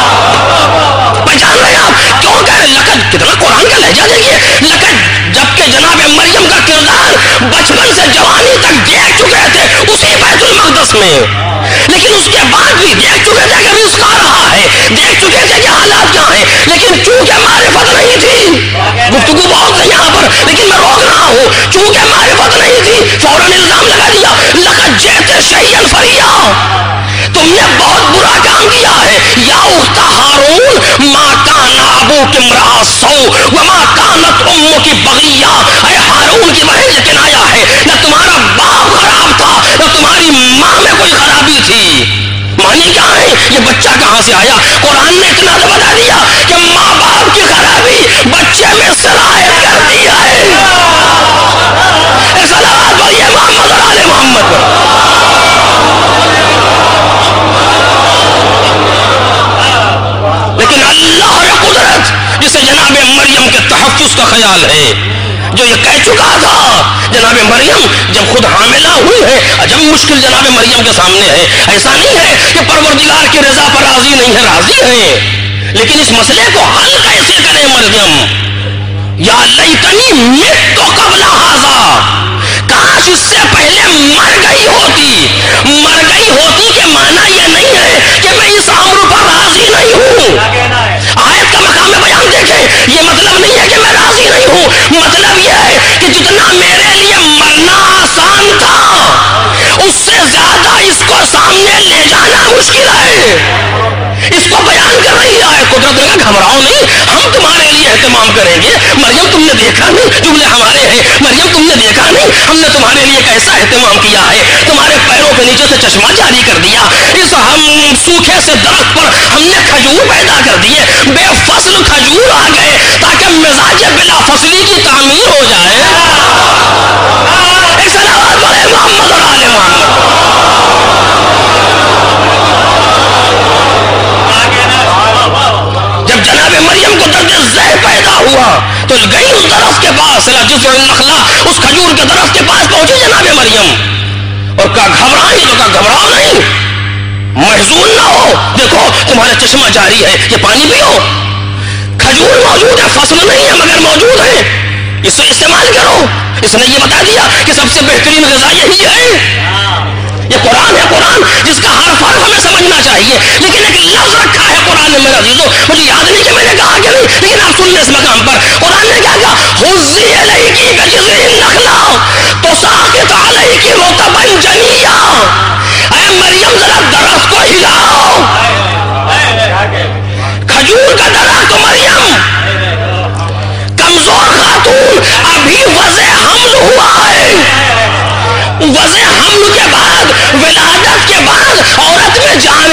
پہچان رہے آپ کیوں کہہ رہے لقد, کتنا قرآن کا لہجہ دیکھیے. لقد, جبکہ جناب مریم کا کردار بچپن سے جوانی تک دیکھ چکے تھے اسی بیت المقدس میں, لیکن اس کے بعد بھی دیکھ چکے تھے کہ رزق آ رہا ہے, دیکھ چکے تھے کہ حالات کیا ہیں, لیکن چونکہ معرفت نہیں تھی, گفتگو بہت ہے یہاں پر لیکن میں روک رہا ہوں, چونکہ معرفت نہیں تھی فوراً الزام لگا دیا لقد جئت شیئا فریا, تم نے بہت برا کام کیا ہے. یا اخت ہارون ما کان ابوک امرأ سوء وما کانت امک بغیا, اے ہارون کی بہن یہ کنایا ہے, نہ تمہارا باپ خراب تھا نہ تمہاری ماں میں کوئی خرابی تھی. معنی کیا ہے, یہ بچہ کہاں سے آیا؟ قرآن نے اتنا تو بتا دیا کہ ماں باپ کی خرابی بچے میں صلاحیت کر دی ہے. صلوات پڑھیے محمد اور آل محمد پر. لیکن اللہ قدرت جسے جناب مریم کے تحفظ کا خیال ہے, جو یہ کہہ چکا تھا جناب مریم جب خود حاملہ ہوئی ہے, عجب مشکل جناب مریم کے سامنے ہے. ایسا نہیں ہے کہ پروردگار کی رضا پر راضی نہیں ہے, راضی ہے, لیکن اس مسئلے کو حل کیسے کرے مریم؟ یا لیتنی مت قبل ھذا, کاش اس سے پہلے مر گئی ہوتی. مر گئی ہوتی کہ معنی یہ نہیں ہے کہ میں اس امر پر راضی نہیں ہوں. آیت کا مقام بیان دیکھیں, یہ مطلب نہیں ہے کہ میں راضی نہیں ہوں, مطلب یہ ہے کہ جتنا میرے لیے مرنا آسان تھا اس سے زیادہ اس کو سامنے لے جانا مشکل ہے. اس کو بیان کر رہی ہے قدرت نے, گھبراؤ نہیں, ہم تمہارے لیے اہتمام کریں گے. مریم تم نے دیکھا نہیں جملے ہمارے ہیں, مریم تم نے دیکھا نہیں ہم نے تمہارے لیے کیسا اہتمام کیا ہے, تمہارے پیروں کے نیچے سے چشمہ جاری کر دیا, اس ہم سوکھے سے درخت پر ہم نے کھجور پیدا کر دیے, بے فصل کھجور آ گئے تاکہ مزاج بلا فصلی کی تعمیر ہو جائے. ایک صلوات پڑھے محمد اور آل محمد. جب جناب مریم کو درد ذہ پیدا ہوا تو گئی اس درخت کے پاس, جزع النخلہ, اس کھجور کے درخت کے پاس پہنچی جناب مریم اور کہا گھبرائی, تو کہا گھبراؤ نہیں, محزون نہ ہو, دیکھو تمہارا چشمہ جاری ہے, یہ پانی پیو. کھجور موجود ہے, فصل نہیں ہے مگر موجود ہے, اس سے استعمال کرو. اس نے یہ بتا دیا کہ سب سے بہترین غذا یہی ہے. یہ قرآن ہے, قرآن جس کا ہر فرق ہمیں سمجھنا چاہیے, لیکن ایک لفظ رکھا ہے قرآن نے میرے عزیزوں, مجھے یاد نہیں کہ میں نے کہا کہ نہیں, لیکن آپ سن لیں اس مقام پر قرآن نے کیا کہا, حُزِّ إِلَيْكِ بِجِذْعِ النَّخْلَةِ تُسَاقِطْ عَلَيْكِ رُطَبًا جَنِيًّا. اے مریم ذرا درخت کو ہلاؤ, کھجور کا درخت. مریم کمزور خاتون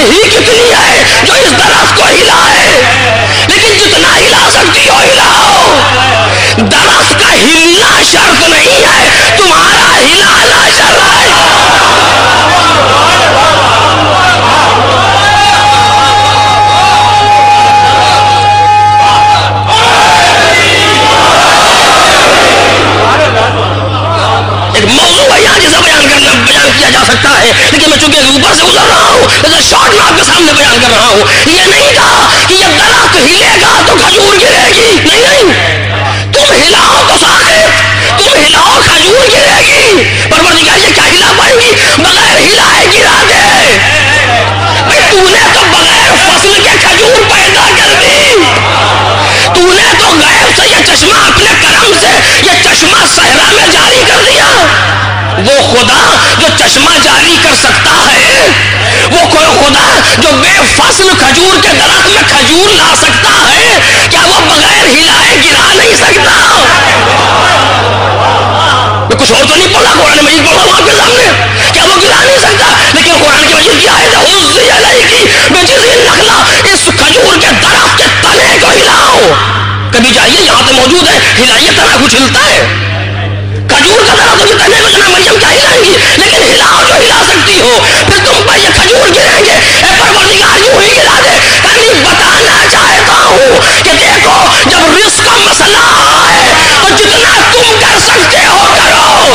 ہی کتنی ہے جو اس درخت کو ہلائے، لیکن جتنا ہلا سکتی ہو ہلاؤ۔ درخت کا ہلنا شرط نہیں ہے، تمہارا ہلانا شرط ہے۔ ایک موضوع ہے یہاں جسے بیان کرنا بیان کیا جا سکتا ہے، لیکن میں چونکہ اوپر سے گزر رہا ہوں تو شارٹ میں آپ کے سامنے بیان کر رہا ہوں۔ یہ نہیں کہا کہ یہ درخت ہلے گا تو کھجور گرے گی، نہیں نہیں، تم ہلاؤ تو ساقط، تم ہلاؤ کھجور گرے گی۔ پروردگار یہ کیا ہلا پائیں گی؟ بغیر ہلائے گرا دے۔ بھائی تو نے تو بغیر فصل کے کھجور پیدا کر دی، تو نے تو غیب سے یہ چشمہ اپنے کرم سے یہ چشمہ صحرا میں جاری کر دیا۔ وہ خدا جو چشمہ جاری کر سکتا ہے، وہ کوئی خدا جو بے فصل کھجور کے درخت میں کھجور لا سکتا ہے، کیا وہ بغیر ہلائے گرا نہیں سکتا؟ میں کچھ اور تو نہیں پڑھا، قرآن مجید پڑھا ہوں آپ کے سامنے، کیا وہ گرا نہیں سکتا؟ لیکن قرآن کی مجید کیا ہے؟ حزی علیکی بجذع النخلہ، اس کھجور کے درخت کے تنے کو ہلاؤ۔ کبھی جائیے یہاں پہ موجود ہے، ہلائیے تنا کچھ ہلتا ہے؟ کھجور کا درخت کے تنے کو جناب مریم کیا ہلائیں گی؟ لیکن ہلاؤ جو ہلا سکتی ہو، پھر تم پر یہ کھجور گریں گے۔ اے پروردگار یوں ہی گرا دے۔ کبھی بتانا چاہتا ہوں کہ دیکھو جب رزق کا مسئلہ ہے تو جتنا تم کر سکتے ہو کرو۔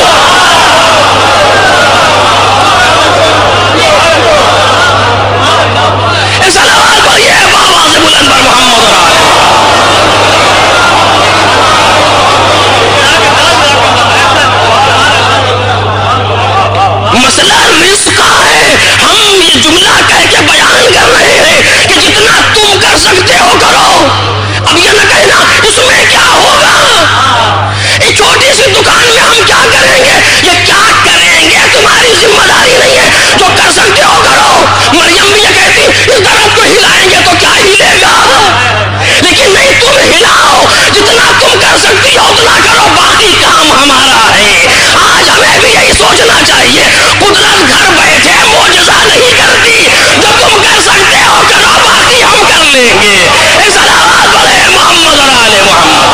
اس سلام پڑھیے بابا سے بلند پر محمد مسئلہ رزق کا ہے۔ ہم یہ جملہ کہہ کے بیان کر رہے ہیں کہ جتنا تم کر سکتے ہو کرو۔ اب یہ نہ کہنا اس میں کیا ہوگا، ایک چھوٹی سی دکان میں ہم کیا کریں گے، یہ کیا کریں گے تمہاری ذمہ داری نہیں ہے، جو کر سکتے ہو کرو۔ مریم بھی یہ کہتی اس درخت کو ہلائیں گے تو کیا ہلے گا، لیکن نہیں، تم ہلاؤ، جتنا تم کر سکتی ہو اتنا کرو، باقی کام ہمارا ہے۔ آج ہمیں بھی یہی سوچنا چاہیے، قدرت گھر بیٹھے معجزہ نہیں کرتی، جو تم کر سکتے ہو کرو، باقی ہم کر لیں گے۔ ایک صلوات پڑھے محمد اور آل محمد۔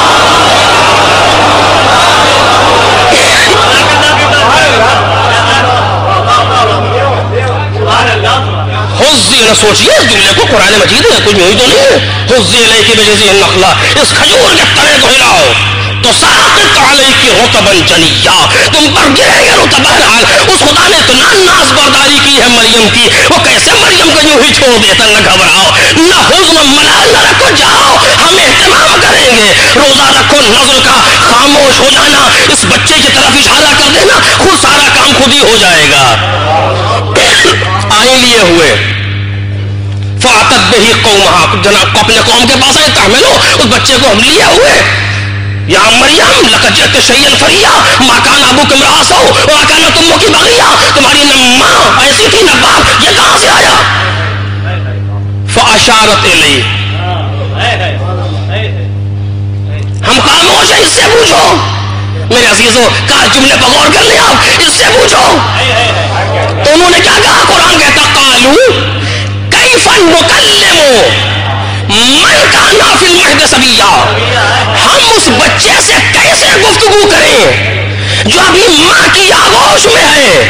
حزی، نہ سوچیے اس جملے کو، قرآن مجید ہے، کچھ یہی تو نہیں ہے۔ حزی الیک بجذع النخلہ، اس کھجور کے تنے کو ہلاؤ تو ساقط علیک رطبا جنیا، تم پر گرے گا رطب۔ بہرحال اس خدا نے اتنا ناز برداری کی ہے مریم کی، وہ کیسے مریم کو یوں ہی چھوڑ دیتا؟ نہ گھبراؤ، نہ حزن و ملال نہ رکھو، جاؤ ہم اہتمام کریں گے۔ روزہ رکھو نظر کا، خاموش ہو جانا، اس بچے کی طرف اشارہ کر دینا، خود سارا کام خود ہی ہو جائے گا۔ آئے لیے ہوئے فاتت بہی قومہا، جناب اپنے قوم کے پاس آئے، تحملو، اس بچے کو ہم لیے ہوئے۔ یا مریم لقد جئت شیئا فریا، ما کان ابوک امرأ سوء وما کانت امک بغیا، تمہاری نہ ماں ایسی تھی نہ باپ، یہ کہاں سے آیا؟ فاشارت الیہ، ہم خاموش ہیں، اس سے پوچھو۔ میرے عزیزوں کہا جملے پر غور کر لیں آپ، اس سے پوچھو۔ تو انہوں نے کیا کہا؟ قرآن کہتا قالو کیف نکلم من کان فی المہد صبیا، ہم اس بچے سے کیسے گفتگو کریں جو ابھی ماں کی آغوش میں ہے۔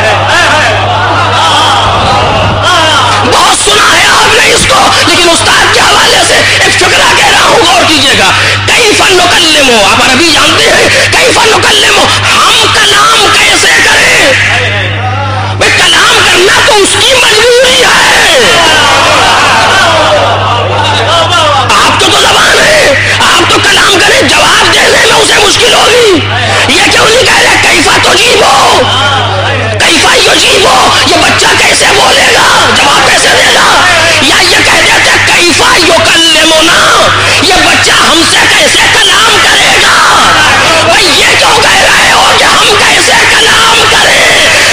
بہت سنا ہے آپ نے اس کو، لیکن استاد کے حوالے سے ایک فقرہ کہہ رہا ہوں، غور کیجئے گا۔ کیف نکلم، آپ عربی جانتے ہیں، کیف نکلم، ہم کلام کیسے کریں؟ بھئی کلام کرنا تو اس کی مجبوری ہے، آپ کو تو زبان ہے، آپ تو کلام کریں، جواب دینے میں اسے مشکل ہوگی۔ یہ کیوں نہیں کہہ رہے کیفا تجیبو، کیفا یجیبو، یہ بچہ کیسے بولے گا، جواب کیسے دے گا؟ یا یہ کہہ دیتے کیفا یکلمنا، یہ بچہ ہم سے کیسے کلام کرے گا؟ بھئی یہ کیوں کہہ رہے ہو کہ ہم کیسے کلام کریں؟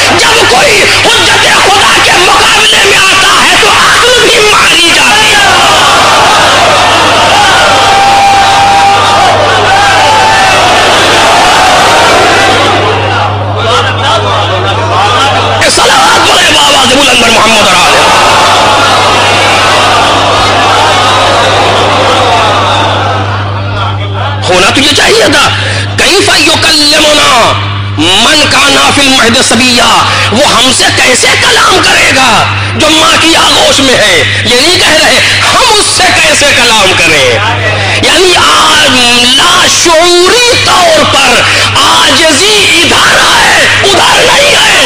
تجھے چاہیے تھا. کیف یکلمنا من کانا فی المہد صبیا, وہ ہم سے کیسے کلام کرے گا جو ماں کی آغوش میں ہے. یہ نہیں کہہ رہے ہم اس سے کیسے کلام کریں, یعنی لاشعوری طور پر عاجزی ادھر ہے ادھر نہیں ہے,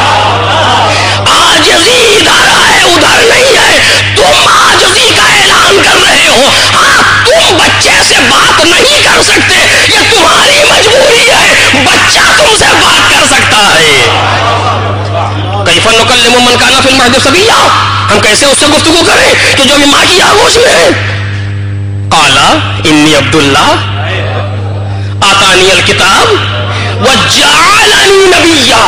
عاجزی ادھر ہے ادھر نہیں ہے. تم عاجزی کا اعلان کر رہے ہو, ہاں تم بچے سے بات نہیں کر سکتے, یہ تمہاری مجبوری ہے, بچہ تم سے بات کر سکتا ہے. کیف نکلم من کان فی المہد صبیا, ہم کیسے اس سے گفتگو کریں کہ جو ابھی ماں کی آغوش میں ہے. قال انی عبداللہ آتانی الکتاب وجعلنی نبیا,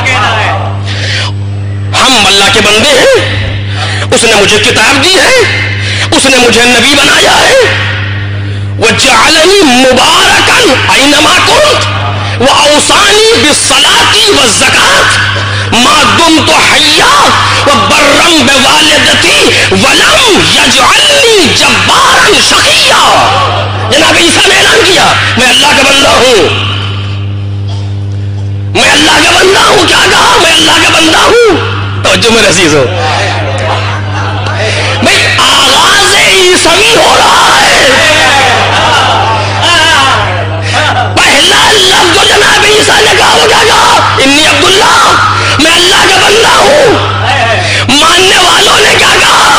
ہم اللہ کے بندے ہیں, اس نے مجھے کتاب دی ہے, اس نے مجھے نبی بنایا ہے. وجعلنی مبارکا اینما کنت واوصانی بالصلاۃ والزکاۃ ما دمت حیا وبرا بوالدتی ولم یجعلنی جبارا شقیا. جناب عیسیٰ نے اعلان کیا میں اللہ کا بندہ ہوں, میں اللہ کا بندہ ہوں. کیا کہا؟ میں اللہ کا بندہ ہوں. توجہ میرے عزیز ہو بھائی, آغاز عیسوی ہو رہا ہے. پہلا لفظ جو جناب عیسیٰ نے کہا وہ کیا کہا؟ انی عبداللہ, میں اللہ کا بندہ ہوں. ماننے والوں نے کیا کہا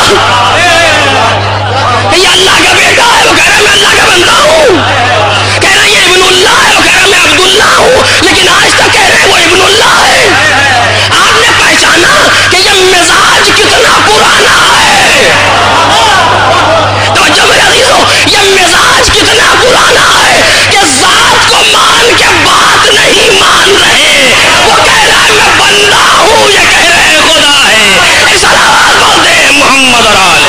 کہ یہ اللہ کا بیٹا ہے, وہ کہہ رہا میں اللہ کا بندہ ہوں. کہہ رہا یہ ابن اللہ ہے, وہ کہہ رہا میں عبداللہ ہوں. لیکن آج تک کہہ رہے وہ ابن اللہ ہے. آپ نے پہچانا کہ یہ مزاج کتنا پرانا ہے. توجہ میرے عزیزو, یہ مزاج کتنا پرانا ہے کہ ذات کو مان کے بات نہیں مان رہے. وہ کہہ رہا ہے میں بندہ ہوں, یہ کہہ رہے خدا ہے. اس آواز بولتے ہیں محمد اور آل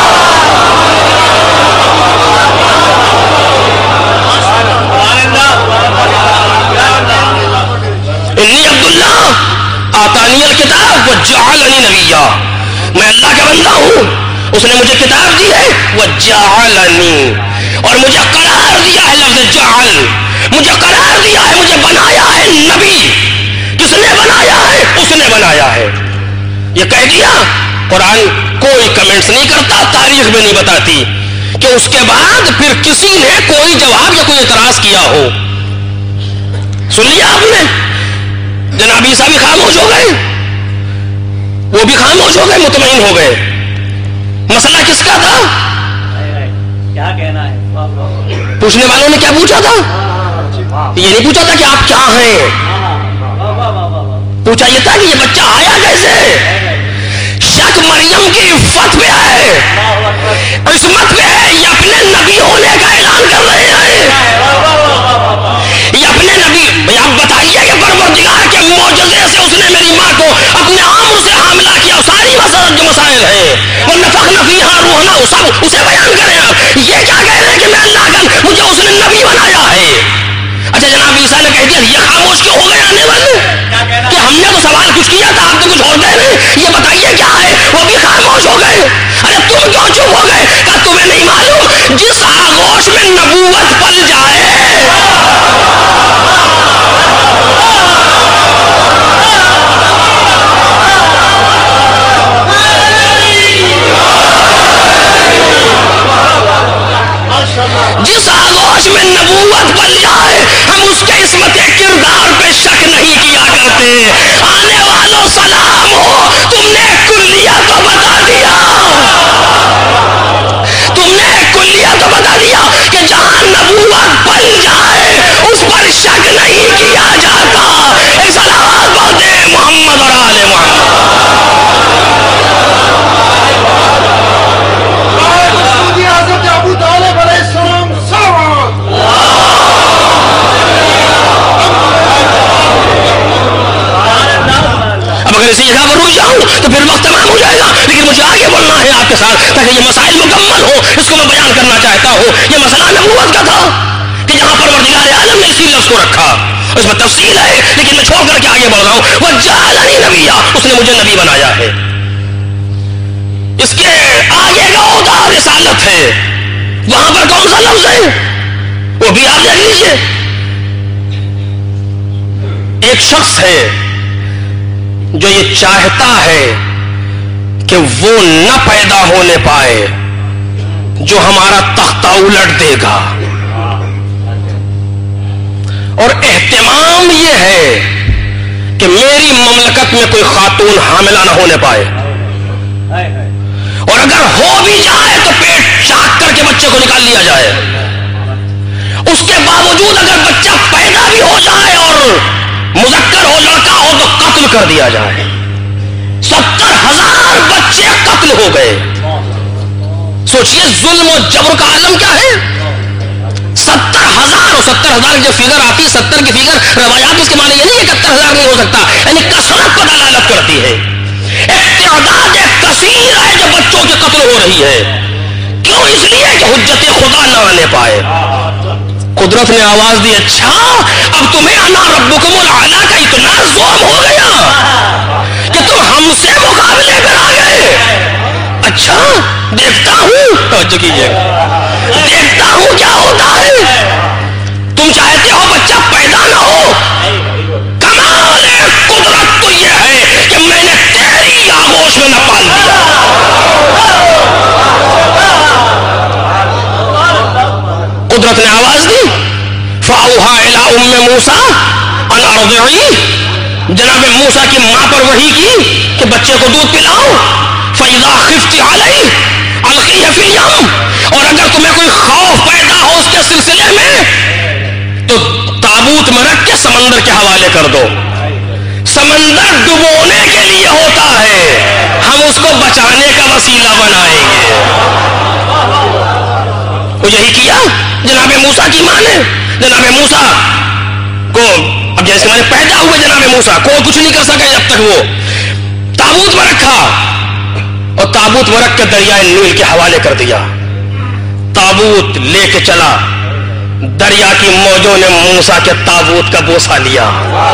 انی عبداللہ آتانی الکتاب وجعلنی نبیا, میں اللہ کا بندہ ہوں, اس نے مجھے کتاب دی ہے. وجعلنی, اور مجھے قرار دیا ہے, لفظ جعل, مجھے قرار دیا ہے, مجھے بنایا ہے نبی. کس نے بنایا ہے؟ اس نے بنایا ہے. یہ کہہ دیا. قرآن کوئی کمنٹس نہیں کرتا, تاریخ بھی نہیں بتاتی کہ اس کے بعد پھر کسی نے کوئی جواب یا کوئی اعتراض کیا ہو. سن لیا آپ نے؟ جناب عیسیٰ بھی خاموش ہو گئے, وہ بھی خاموش ہو گئے, مطمئن ہو گئے. مسئلہ کس کا تھا؟ کیا کہنا ہے؟ پوچھنے والوں نے کیا پوچھا تھا؟ یہ نہیں پوچھا تھا کہ آپ کیا ہیں, پوچھا یہ تھا کہ یہ بچہ آیا کیسے. شک مریم کی عفت پہ ہے, عصمت پہ ہے. یہ اپنے نبی ہونے کا اعلان کر رہے ہیں. یہ اپنے نبی, آپ بتائیے کہ پروردگار کے معجزے سے اس نے میری ماں کو اپنے عمر سے حاملہ کیا. ساری مسائل جو مسائل ہیں وہ نفخنا فیہا روحنا, سب اسے بیان کریں آپ. یہ کیا کہہ رہے ہیں کہ میں اللہ کا, مجھے اس نے نبی بنایا ہے. اچھا جناب عیسیٰ نے کہہ دیا یہ خاموش کیوں ہو گئے آنے والے کہ ہم نے تو سوال کچھ کیا تھا, آپ تو کچھ اور کہہ رہے ہیں, یہ بتائیے کیا ہے. وہ بھی خاموش ہو گئے. ارے تم کیوں چپ ہو گئے؟ کہا تمہیں نہیں معلوم جس آغوش میں نبوت پل جائے جس آغوش میں نبوت پل جائے ہم اس کے عصمت کردار پہ شک نہیں کیا کرتے. آنے والوں سلام ہو, تم نے کلیہ تو بتا دیا, تم نے کلیہ تو بتا دیا کہ جہاں نبوت پل جائے اس پر شک نہیں کیا جاتا. اس آواز بولتے ہیں محمد اور آل محمد. اسی جگہ پر رک جاؤں تو پھر وقت تمام ہو جائے گا, لیکن مجھے آگے بڑھنا ہے آپ کے ساتھ تاکہ یہ مسائل مکمل ہو. اس کو میں بیان کرنا چاہتا ہوں. یہ مسئلہ نبوت کا تھا کہ جہاں پروردگار عالم نے اسی لفظ کو رکھا, اس میں تفصیل ہے لیکن میں چھوڑ کر کے آگے بڑھ رہا ہوں. وجعلنی نبیا, اس نے مجھے نبی بنایا ہے. اس کے آگے کا عہدہ رسالت ہے. وہاں پر کون سا لفظ ہے؟ وہ بھی آپ دیکھ لیجیے. ایک شخص ہے جو یہ چاہتا ہے کہ وہ نہ پیدا ہونے پائے جو ہمارا تختہ الٹ دے گا، اور اہتمام یہ ہے کہ میری مملکت میں کوئی خاتون حاملہ نہ ہونے پائے، اور اگر ہو بھی جائے تو پیٹ چاک کر کے بچے کو نکال لیا جائے. اس کے باوجود اگر بچہ پیدا بھی ہو جائے اور مذکر ہو، لڑکا ہو، تو قتل کر دیا جائے. ستر ہزار بچے قتل ہو گئے. سوچئے ظلم و جبر کا عالم کیا ہے. ستر ہزار اور ستر ہزار جو فگر آتی ہے، ستر کی فگر روایات اس کے معنی یہ نہیں ہے کہ اکہتر ہزار نہیں ہو سکتا، یعنی کثرت پر دلالت کرتی ہے. ایک تعداد ایک کثیر ہے جو بچوں کے قتل ہو رہی ہے. کیوں؟ اس لیے کہ حجت خدا نہ آنے پائے. قدرت نے آواز دی، اچھا اب تمہیں انا ربکم الاعلی کا اتنا ظلم ہو گیا کہ تم ہم سے مقابلے پر آ گئے. اچھا دیکھتا ہوں، توجہ کیجیے، دیکھتا ہوں کیا ہوتا ہے. تم چاہتے ہو بچہ پیدا نہ ہو. کمال قدرت تو یہ ہے کہ میں نے تیری آغوش میں نہ پال دیا. قدرت نے آواز دی، فَأَوْحَىٰ إِلَىٰ أُمِّ مُوسَىٰ أَنْ أَرْضِعِيهِ، جناب موسیٰ کی ماں پر وحی کی کہ بچے کو دودھ پلاؤ. فَإِذَا خِفْتِ عَلَيْهِ أَلْقِيهِ فِي الْيَمِّ، اور اگر تمہیں کوئی خوف پیدا ہو اس کے سلسلے میں تو تابوت میں رکھ کے سمندر کے حوالے کر دو. سمندر ڈبونے کے لیے ہوتا ہے، ہم اس کو بچانے کا وسیلہ بنائیں گے. وہ یہی کیا جناب موسیٰ کی ماں نے. جناب موسیٰ کو اب جیسے میں نے پیدا ہوئے جناب موسیٰ کو کچھ نہیں کر سکے جب تک وہ تابوت میں رکھا، اور تابوت میں رکھ کے دریائے نیل کے حوالے کر دیا. تابوت لے کے چلا، دریا کی موجوں نے موسیٰ کے تابوت کا بوسہ لیا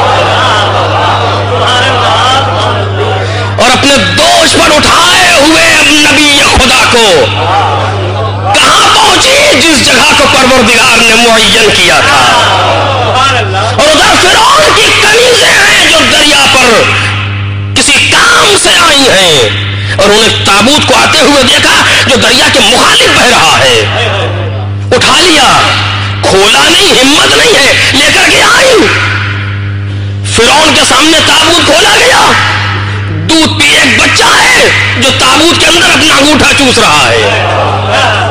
اور اپنے دوش پر اٹھائے ہوئے نبی خدا کو کہاں پہنچی؟ جس جگہ کو پروردگار نے معین کیا تھا. اور ادھر فرعون کی کنیزیں ہیں جو دریا پر کسی کام سے آئی ہیں، اور انہوں نے تابوت کو آتے ہوئے دیکھا جو دریا کے مخالف بہ رہا ہے. اٹھا لیا، کھولا نہیں، ہمت نہیں ہے، لے کر کے آئی. فرعون کے سامنے تابوت کھولا گیا، دودھ پی ایک بچہ ہے جو تابوت کے اندر اپنا انگوٹھا چوس رہا ہے.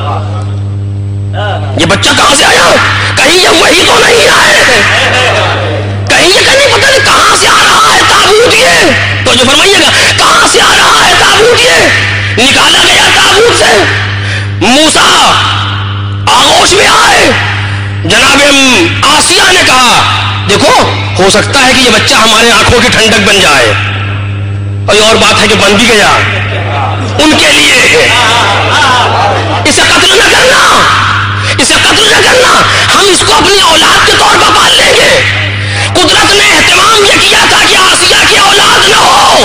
یہ بچہ کہاں سے آیا؟ کہیں یہ وہی تو نہیں آئے، کہیں یہ کہیں پتہ نہیں کہاں سے آ رہا ہے تابوت. یہ تو جو فرمائیے گا کہاں سے آ رہا ہے تابوت. یہ نکالا گیا تابوت سے. موسیٰ آغوش میں آئے. جناب آسیہ نے کہا دیکھو ہو سکتا ہے کہ یہ بچہ ہمارے آنکھوں کی ٹھنڈک بن جائے. اور یہ اور بات ہے کہ بن بھی گیا ان کے لیے. اسے قتل نہ کرنا، اسے قتل نہ کرنا، ہم اس کو اپنی اولاد کے طور پر پال لیں گے. قدرت نے اہتمام یہ کیا تھا کہ آسیہ کی اولاد نہ ہو.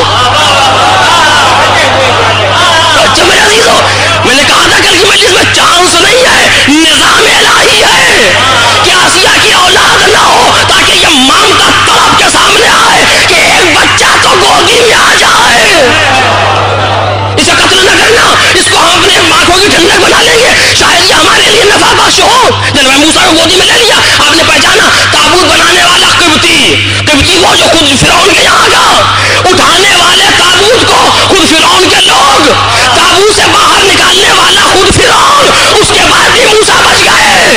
اچھا میرے عزیزو، میں نے کہا تھا کل کی مجلس میں چانس نہیں ہے، نظام الہی ہے کہ آسیہ کی اولاد نہ ہو تاکہ یہ مانگتا طلب کے سامنے آئے کہ ایک بچہ تو گودی میں آ جائے. اسے قتل نہ کرنا، اس کو ہم اپنے آنکھوں کی ٹھنڈک بنا لیں گے، شاید یہ ہمارے لیے نفع بخش ہو. جناب موسیٰ کو گودی میں لے لیا. آپ نے پہچانا تابوت بنانے والا قبطی، قبطی وہ جو خود فرعون کے یہاں گا، اٹھانے والے تابوت کو خود فرعون کے لوگ، تابوت سے باہر نکالنے والا خود فرعون. اس کے بعد بھی موسیٰ بچ گئے.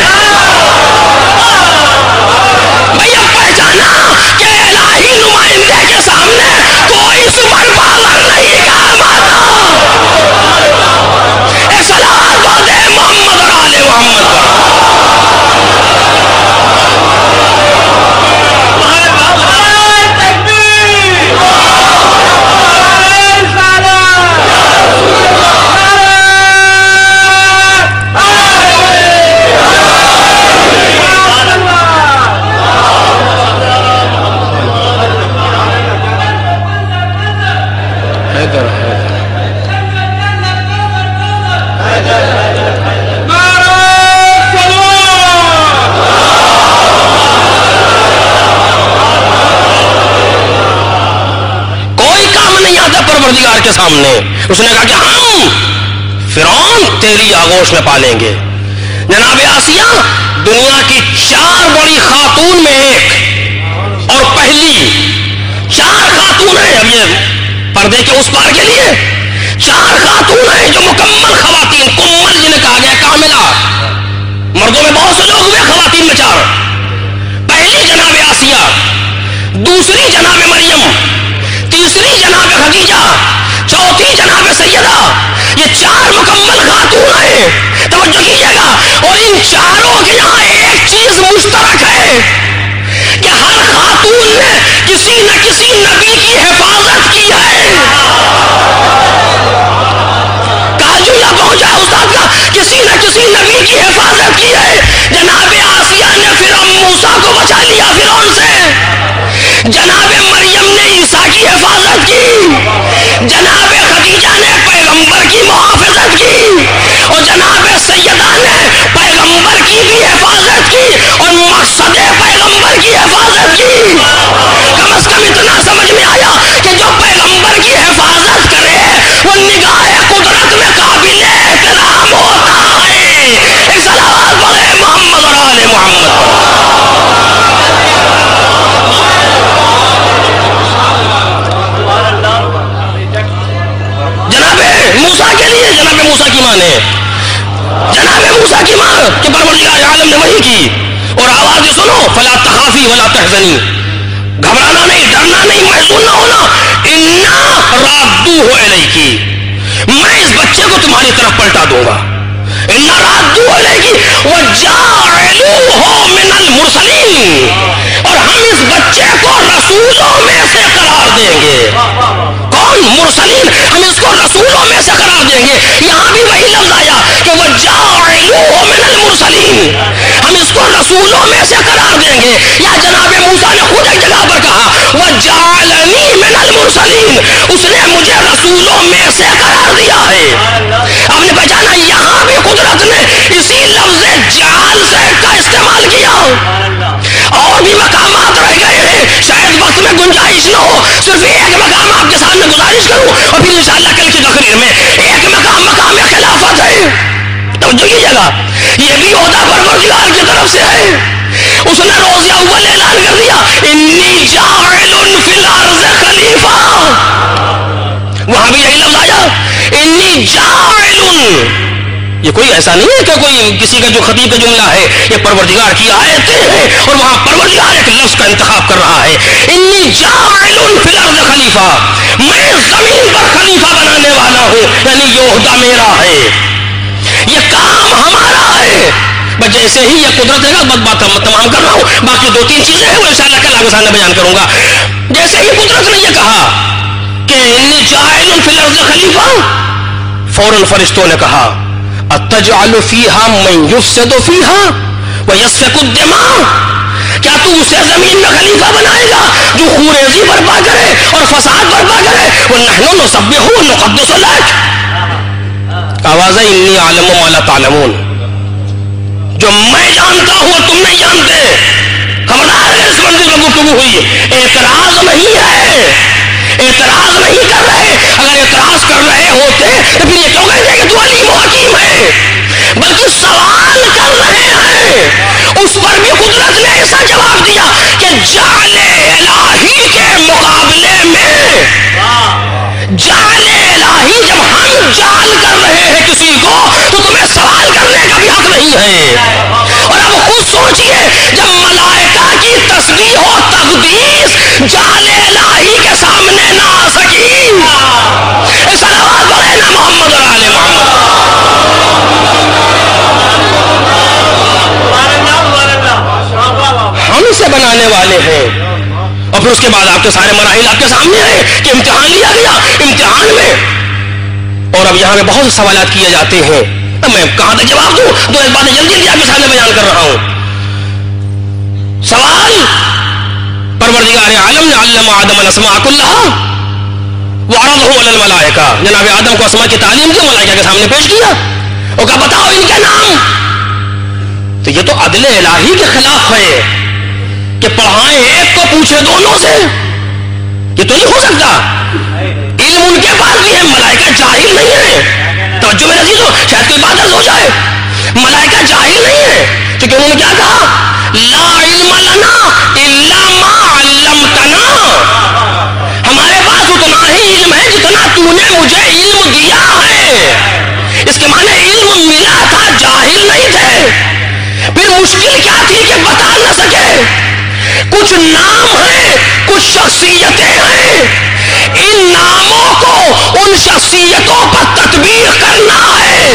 بھیا پہچانا کہ الہی نمائندے کے سامنے کوئی سپر پاور نہیں کام آتا. اے صلوات بولے محمد اور آل محمد پر. کے سامنے. اس نے کہا کہ ہم فرعون تیری آغوش میں پالیں گے. جناب آسیہ دنیا کی چار بڑی خاتون میں ایک اور پہلی. چار خاتون ہیں. اب یہ پردے کے اس پار کے لیے چار خاتون ہیں جو مکمل خواتین, کمل جنہیں کہا گیا کاملات. مردوں میں بہت سے لوگ ہوئے, خواتین میں چار. پہلی جناب آسیہ, دوسری جناب مریم, تیسری جناب خدیجہ, چوتھی جناب سیدہ. یہ چار مکمل خاتون ہیں. توجہ کیجیے گا. اور ان چاروں کے یہاں ایک چیز مشترک ہے کہ ہر خاتون نے کسی نہ کسی نبی کی حفاظت کی ہے. کاجو نہ پہنچا استاد کا, کسی نہ کسی نبی کی حفاظت کی ہے. جناب آسیہ نے فرعون موسیٰ کو بچا لیا فرعون سے. جناب مریم نے عیسیٰ کی حفاظت کی. جناب خدیجہ نے پیغمبر کی محافظت کی. اور جناب سیدہ نے پیغمبر کی بھی حفاظت کی اور مقصد پیغمبر کی حفاظت کی. کم از کم اتنا سمجھ میں آیا کہ جو پیغمبر کی حفاظت کرے وہ نگاہ قدرت میں قابل احترام ہوتا ہے. ایک صلوات پڑھے محمد اور آل محمد. جناب موسیٰ کے لیے, جناب موسیٰ کی ماں نے, جناب موسیٰ کی ماں کہ پروردگار عالم نے وحی کی اور آواز سنو, فلا تخافی ولا تحزنی, گھبرانا نہیں, ڈرنا نہیں, محزون نہ ہونا. انا رادوہ الیکی, میں اس بچے کو تمہاری طرف پلٹا دوں گا. انا رادوہ الیکی وجاعلوہ من المرسلین, اور ہم اس بچے کو رسولوں میں سے قرار دیں گے. کون؟ مرسلین. ہم اس کو رسولوں میں سے قرار دیں گے. یہاں بھی وہی لفظ آیا کہ وجاعلوہ من المرسلین, ہم اس کو رسولوں میں سے قرار دیں گے. یا جناب موسیٰ نے خود ایک جگہ پر کہا وجعلنی من المرسلین, اس نے مجھے رسولوں میں سے قرار دیا ہے. آپ نے پہچانا, یہاں بھی قدرت نے اسی لفظ جعل سے کا استعمال کیا. اور بھی مقامات رہ گئے ہیں, شاید وقت میں گنجائش نہ ہو, صرف ایک مقام آپ کے سامنے گزارش کروں اور پھر انشاءاللہ کل کی تقریر میں. ایک مقام مقام خلافت ہے. توجہ کیجیے گا, یہ بھی عہدہ پروردگار کی طرف سے ہے. اس نے روز اول اعلان کر دیا انی جاعل فی الارض خلیفہ. وہاں بھی یہی لفظ آیا انی جاعل. یہ کوئی ایسا نہیں ہے کہ کوئی کسی کا جو خطیب کا جملہ ہے, یہ پروردگار کی آیتیں ہیں اور وہاں پروردگار ایک لفظ کا انتخاب کر رہا ہے. انی جاعل فی الارض خلیفہ, میں زمین پر خلیفہ بنانے والا ہوں. یعنی یہ عہدہ میرا ہے, یہ کام ہمارا ہے. بس جیسے ہی یہ قدرت ہے نا, بس بات تمام کر رہا ہوں, باقی دو تین چیزیں ہیں وہ انشاءاللہ کل آپ کے سامنے بیان کروں گا. جیسے ہی قدرت نے یہ کہا کہ انی جاعل فی الارض خلیفہ, فوراً فرشتوں نے کہا اتجعل فیہا من یفسد فیہا ویسفک الدماء, کیا تو اسے زمین میں خلیفہ بنائے گا جو خوریزی برپا کرے اور فساد برپا کرے. ونحن نسبح ونقدس لک, آواز ہے انی عالم ما لا تعلمون, جو میں جانتا ہوں اور تم نہیں جانتے. خبردار ہے اس منزل میں گفتگو ہوئی, اعتراض نہیں ہے, اعتراض نہیں کر رہے. اگر اعتراض کر رہے ہوتے تو پھر یہ کیوں کہتے کہ تو علیم و حکیم ہے, بلکہ سوال کر رہے ہیں. اس پر بھی قدرت نے ایسا جواب دیا کہ جعل الہی کے مقابلے میں, جعل الہی جب ہم جعل کر رہے ہیں کسی کو تو تمہیں سوال کرنے کا بھی حق نہیں ہے. اور اب خود سوچئے جب ملائکہ کی تسبیح و تقدیس جعل الہی کے سامنے نہ آ سکی. صلوات پڑھے نا محمد اور آل محمد. ہم اسے بنانے والے ہیں. اور پھر اس کے بعد آپ کے سارے مراحل آپ کے سامنے ہیں کہ امتحان لیا گیا. امتحان میں اور اب یہاں پہ بہت سے سوالات کیے جاتے ہیں. اب میں کہاں تک جواب دوں, دو ایک باتیں جلدی جلدی آپ کے سامنے بیان کر رہا ہوں. سوال, پروردگار عالم نے علم آدم الاسماء کلہا وعرضہ علی الملائکہ, جناب آدم کو اسماء کی تعلیم کی, ملائکہ کے سامنے پیش کیا اور کہا بتاؤ ان کے نام. تو یہ تو عدل الہی کے خلاف ہے کہ پڑھائیں ایک کو پوچھے دونوں سے, یہ تو نہیں ہو سکتا. علم ان کے پاس بھی ہے. ملائکہ جاہل نہیں ہے. توجہ میرے عزیزو, شاید کوئی بات ہو جائے. ملائکہ جاہل نہیں ہے, کیونکہ انہوں نے کیا کہا, لا علم لنا الا ما علمتنا. ہمارے پاس اتنا ہی علم ہے جتنا تو نے مجھے علم دیا ہے. اس کے معنی علم ملا تھا, جاہل نہیں تھے. پھر مشکل کیا تھی کہ بتا نہ سکے. کچھ نام ہیں, کچھ شخصیتیں ہیں, ان ناموں کو ان شخصیتوں پر تطبیق کرنا ہے.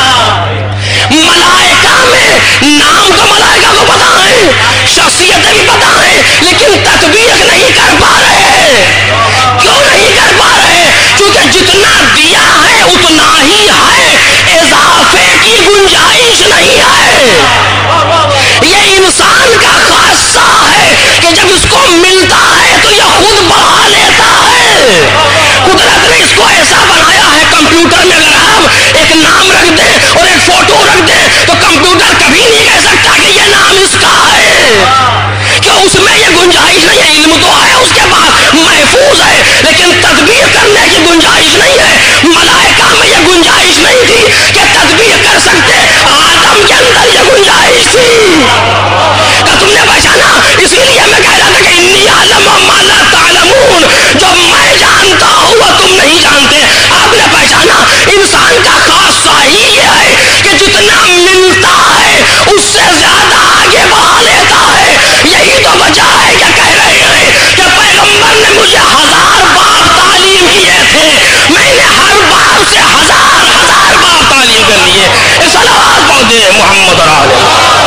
ملائکہ میں نام تو ملائکہ کو پتا ہے, شخصیتیں بھی پتا ہیں, لیکن تطبیق نہیں کر پا رہے. کیوں نہیں کر پا رہے؟ کیونکہ جتنا دیا ہے اتنا ہی ہے, اضافے کی گنجائش نہیں ہے. یہ انسان کا خاصہ ہے کہ جب اس کو ملتا ہے تو یہ خود بڑھا لیتا ہے. قدرت نے اس کو ایسا بنایا ہے, کمپیوٹر میں اگر آپ ایک نام رکھ دیں اور ایک فوٹو رکھ دیں تو کمپیوٹر کبھی نہیں کہہ سکتا کہ یہ نام اس کا ہے, کہ اس میں یہ گنجائش نہیں ہے. علم تو ہے اس کے پاس, محفوظ ہے, لیکن تدبیر کرنے کی گنجائش نہیں ہے. ملائکہ میں یہ گنجائش نہیں تھی کہ تدبیر کر سکتے. آدم کے اندر یہ گنجائش تھی. کیا تم نے پہچانا؟ اسی لیے میں کہہ رہا تھا کہ انی اعلم ما لا تعلمون, جو میں جانتا ہوں وہ تم نہیں جانتے. آپ نے پہچانا انسان کا خاصہ ہی یہ ہے کہ جتنا ملتا ہے اس سے زیادہ آگے بڑھا لیتا ہے. یہی تو وجہ ہے کہ کہہ رہے ہیں کہ پیغمبر نے مجھے ہزار بار تعلیم کیے تھے, میں نے ہر بار سے ہزار ہزار بار تعلیم کر لیے. صلوات پڑھتے محمد اور آل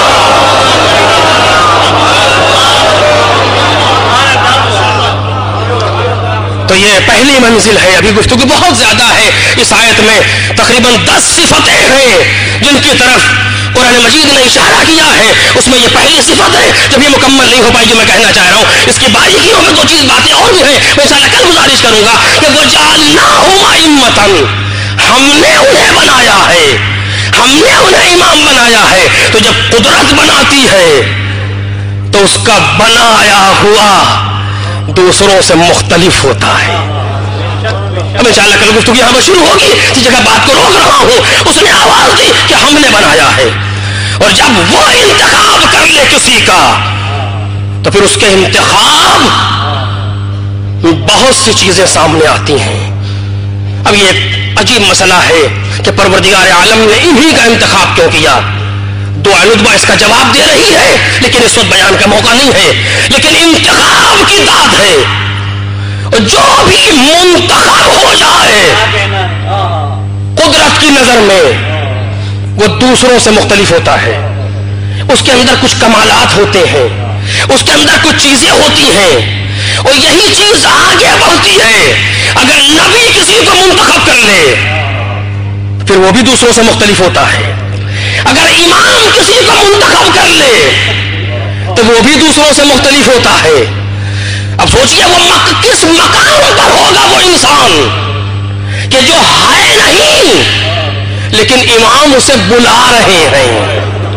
تو یہ پہلی منزل ہے. ابھی گفتگو بہت زیادہ ہے اس آیت میں, تقریباً دس صفتیں ہیں جن کی طرف قرآن مجید نے اشارہ کیا ہے. اس میں یہ پہلی صفت ہے, جب یہ مکمل نہیں ہو پائی جو میں کہنا چاہ رہا ہوں. اس کی باریکیوں میں دو چیز باتیں اور بھی ہیں, میں انشاءاللہ کل گزارش کروں گا کہ وَجَعَلْنَاهُمْ أَئِمَّةً, ہم نے انہیں بنایا ہے, ہم نے انہیں امام بنایا ہے. تو جب قدرت بناتی ہے تو اس کا بنایا ہوا دوسروں سے مختلف ہوتا ہے. اب انشاءاللہ کل گفتگو یہاں پر شروع ہوگی, اس جگہ بات کو روک رہا ہوں. اس نے آواز دی کہ ہم نے بنایا ہے, اور جب وہ انتخاب کر لے کسی کا تو پھر اس کے انتخاب بہت سی چیزیں سامنے آتی ہیں. اب یہ ایک عجیب مسئلہ ہے کہ پروردگار عالم نے انہی کا انتخاب کیوں کیا. دعا ندبہ اس کا جواب دے رہی ہے, لیکن اس وقت بیان کا موقع نہیں ہے. لیکن انتخاب کی داد ہے, جو بھی منتخب ہو جائے قدرت کی نظر میں وہ دوسروں سے مختلف ہوتا ہے. اس کے اندر کچھ کمالات ہوتے ہیں, اس کے اندر کچھ چیزیں ہوتی ہیں, اور یہی چیز آگے بڑھتی ہے. اگر نبی کسی کو منتخب کر لے پھر وہ بھی دوسروں سے مختلف ہوتا ہے. اگر امام کسی کو منتخب کر لے تو وہ بھی دوسروں سے مختلف ہوتا ہے. اب سوچئے وہ مک کس مقام پر ہوگا وہ انسان کہ جو ہے نہیں لیکن امام اسے بلا رہے ہیں.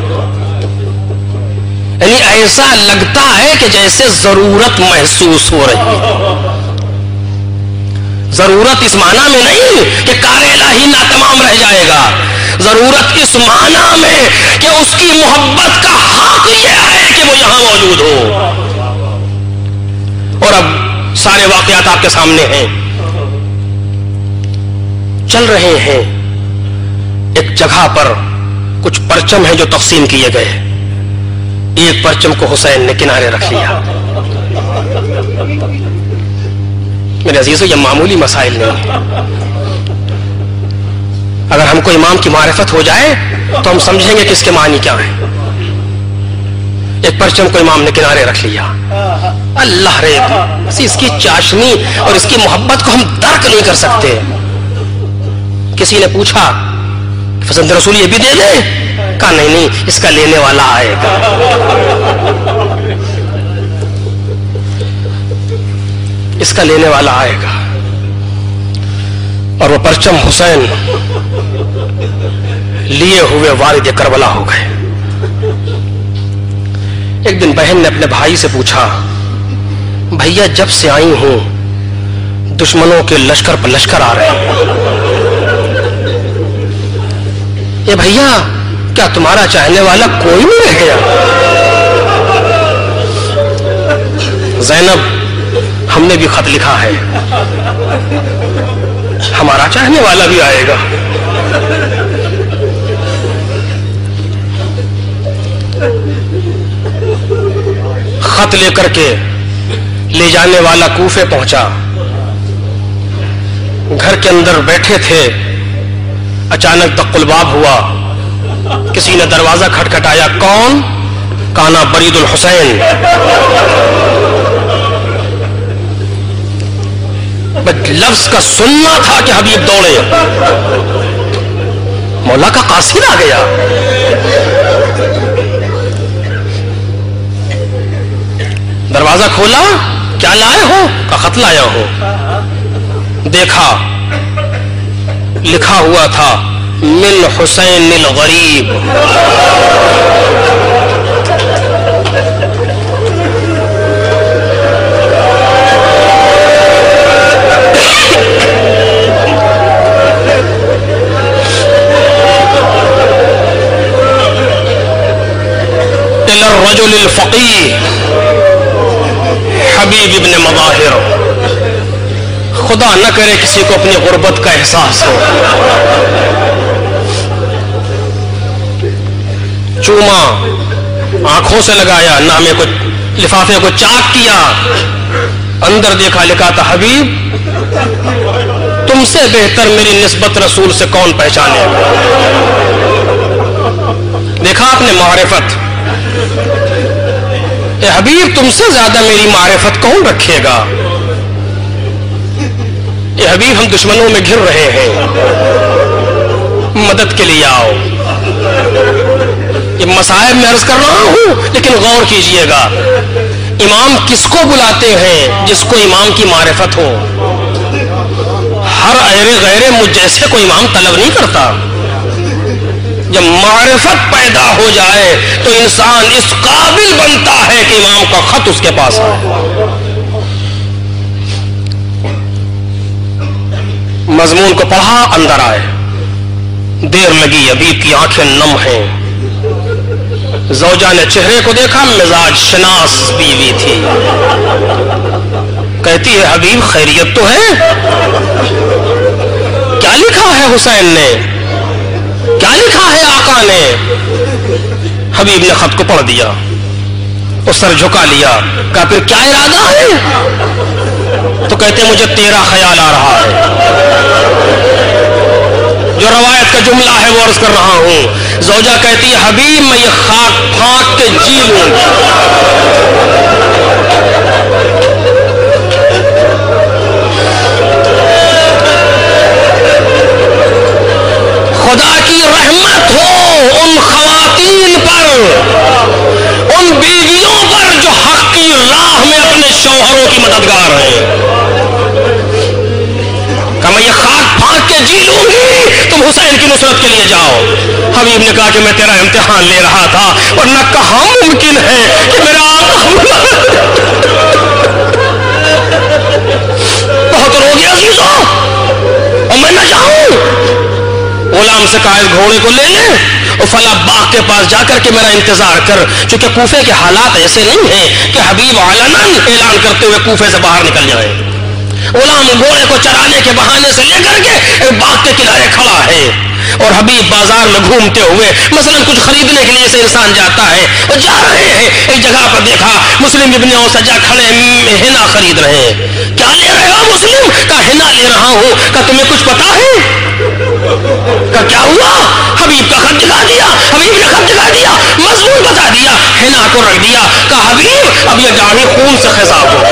یعنی ایسا لگتا ہے کہ جیسے ضرورت محسوس ہو رہی ہے. ضرورت اس معنی میں نہیں کہ کار الہی ناتمام رہ جائے گا, ضرورت اس معنی میں کہ اس کی محبت کا حق یہ ہے کہ وہ یہاں موجود ہو. اور اب سارے واقعات آپ کے سامنے ہیں, چل رہے ہیں. ایک جگہ پر کچھ پرچم ہیں جو تقسیم کیے گئے. ایک پرچم کو حسین نے کنارے رکھ لیا. میرے عزیزو یہ معمولی مسائل نہیں. اگر ہم کو امام کی معرفت ہو جائے تو ہم سمجھیں گے کہ اس کے معنی کیا ہے. ایک پرچم کو امام نے کنارے رکھ لیا. اللہ رے, اس کی چاشنی اور اس کی محبت کو ہم درک نہیں کر سکتے. کسی نے پوچھا فضل رسول یہ بھی دے دیں, کہا نہیں نہیں اس کا لینے والا آئے گا. اس کا لینے والا آئے گا. اور وہ پرچم حسین لیے ہوئے وارد کربلا ہو گئے. ایک دن بہن نے اپنے بھائی سے پوچھا, بھیا جب سے آئی ہوں دشمنوں کے لشکر پر لشکر آ رہے ہیں. اے بھیا کیا تمہارا چاہنے والا کوئی نہیں رہ گیا؟ زینب ہم نے بھی خط لکھا ہے، ہمارا چاہنے والا بھی آئے گا. خط لے کر کے لے جانے والا کوفے پہنچا. گھر کے اندر بیٹھے تھے، اچانک دق الباب ہوا. کسی نے دروازہ کھٹکھٹایا. کون؟ کانا برید الحسین. بس لفظ کا سننا تھا کہ حبیب دوڑے. مولا کا قاصد آ گیا. دروازہ کھولا. کیا لائے ہو؟ کا خط لایا ہو. دیکھا لکھا ہوا تھا من حسین الغریب. الى الرجل الفقيه حبیب ابن مظاہر. خدا نہ کرے کسی کو اپنی غربت کا احساس ہو. چوما، آنکھوں سے لگایا، نامے کو لفافے کو چاک کیا. اندر دیکھا لکھا تھا حبیب تم سے بہتر میری نسبت رسول سے کون پہچانے. دیکھا آپ نے معرفت. اے حبیب تم سے زیادہ میری معرفت کون رکھے گا. اے حبیب ہم دشمنوں میں گھر رہے ہیں، مدد کے لیے آؤ. یہ مصائب میں عرض کر رہا ہوں لیکن غور کیجئے گا. امام کس کو بلاتے ہیں؟ جس کو امام کی معرفت ہو. ہر ایرے غیرے مجھ جیسے کو امام طلب نہیں کرتا. جب معرفت پیدا ہو جائے تو انسان اس قابل بنتا ہے کہ امام کا خط اس کے پاس آئے. مضمون کو پڑھا، اندر آئے. دیر لگی، حبیب کی آنکھیں نم ہیں. زوجہ نے چہرے کو دیکھا، مزاج شناس بیوی تھی. کہتی ہے حبیب خیریت تو ہے؟ کیا لکھا ہے حسین نے؟ کیا لکھا ہے آقا نے؟ حبیب نے خط کو پڑھ دیا، اس سر جھکا لیا. کہا پھر کیا ارادہ ہے؟ تو کہتے مجھے تیرا خیال آ رہا ہے. جو روایت کا جملہ ہے وہ عرض کر رہا ہوں. زوجہ کہتی ہے حبیب میں یہ خاک پھانک کے جی لوں. خدا کی رحمت ہو ان خواتین پر، ان بیویوں پر جو حق کی راہ میں اپنے شوہروں کی مددگار ہیں. کہ میں یہ خاک پھانک کے جی لوں گی، تم حسین کی نصرت کے لیے جاؤ. حبیب نے کہا کہ میں تیرا امتحان لے رہا تھا، ورنہ کہاں ممکن ہے کہ میرا آقا بہت رو گیا عزیزوں اور میں نہ جاؤں. غلام سے کہا گھوڑے کو لے لے اور فلاں باغ کے پاس جا کر کے میرا انتظار کر. چونکہ کوفے کے حالات ایسے نہیں ہیں کہ حبیب علناً اعلان کرتے ہوئے کوفے سے باہر نکل جائے. غلام گھوڑے کو چرانے کے بہانے سے لے کر کے باغ کے کنارے کھڑا ہے اور حبیب بازار میں گھومتے ہوئے مثلا کچھ خریدنے کے لیے سے انسان جاتا ہے اور جا رہے ہیں. ایک جگہ پر دیکھا مسلم ابن اوسجا کھڑے ہنا خرید رہے ہیں. کیا لے رہے ہو مسلم؟ کہا ہنا لے رہا ہوں. کہا تمہیں کچھ پتا ہے؟ کہا کیا ہوا؟ حبیب کا خط دکھا دیا. حبیب نے خط دکھا دیا، مضمون بتا دیا، ہنا کو رکھ دیا. کہا حبیب اب یہ داڑھی خون سے خضاب ہو.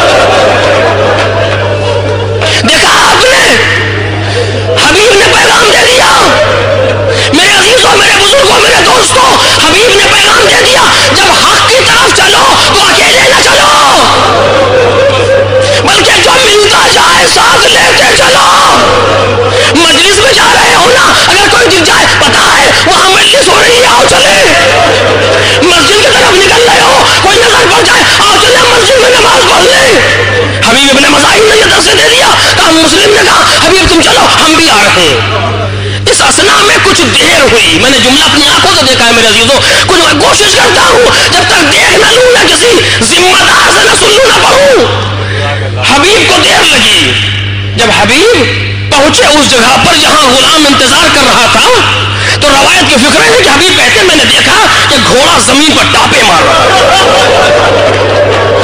دیکھا آپ نے حبیب نے پیغام دے دیا. میرے عزیزوں، میرے بزرگوں، میرے دوستوں، حبیب نے پیغام دے دیا جب حق کی طرف چلو تو اکیلے نہ چلو، بلکہ جو ملتا جائے ساتھ لیتے چلو. مجلس میں جا رہے ہو نا، اگر کوئی دل جائے پتا ہے وہاں مجلس ہو رہی ہے، آؤ چلے. مسجد کی طرف نکل رہے ہو، کوئی نظر پڑ جائے، آؤ چلے مسجد میں نماز پڑھ لیں. حبیب ابن مظاہر نے یہ درس دے دیا امام مسلم نے کہا حبیب تم چلو ہم بھی آ رہے ہیں. اس اسنا میں کچھ دیر ہوئی. میں نے جملہ اپنی آنکھوں سے دیکھا ہے میرے عزیزوں. کچھ میں کوشش کرتا ہوں جب تک دیکھ نہ لوں یا کسی ذمہ دار سے نہ سن لوں نہ پڑھوں. حبیب کو دیر لگی. جب حبیب پہنچے اس جگہ پر جہاں غلام انتظار کر رہا تھا تو روایت کی فکر ہے کہ حبیب کہتے ہیں میں نے دیکھا کہ گھوڑا زمین پر ٹاپے مار رہا ہے.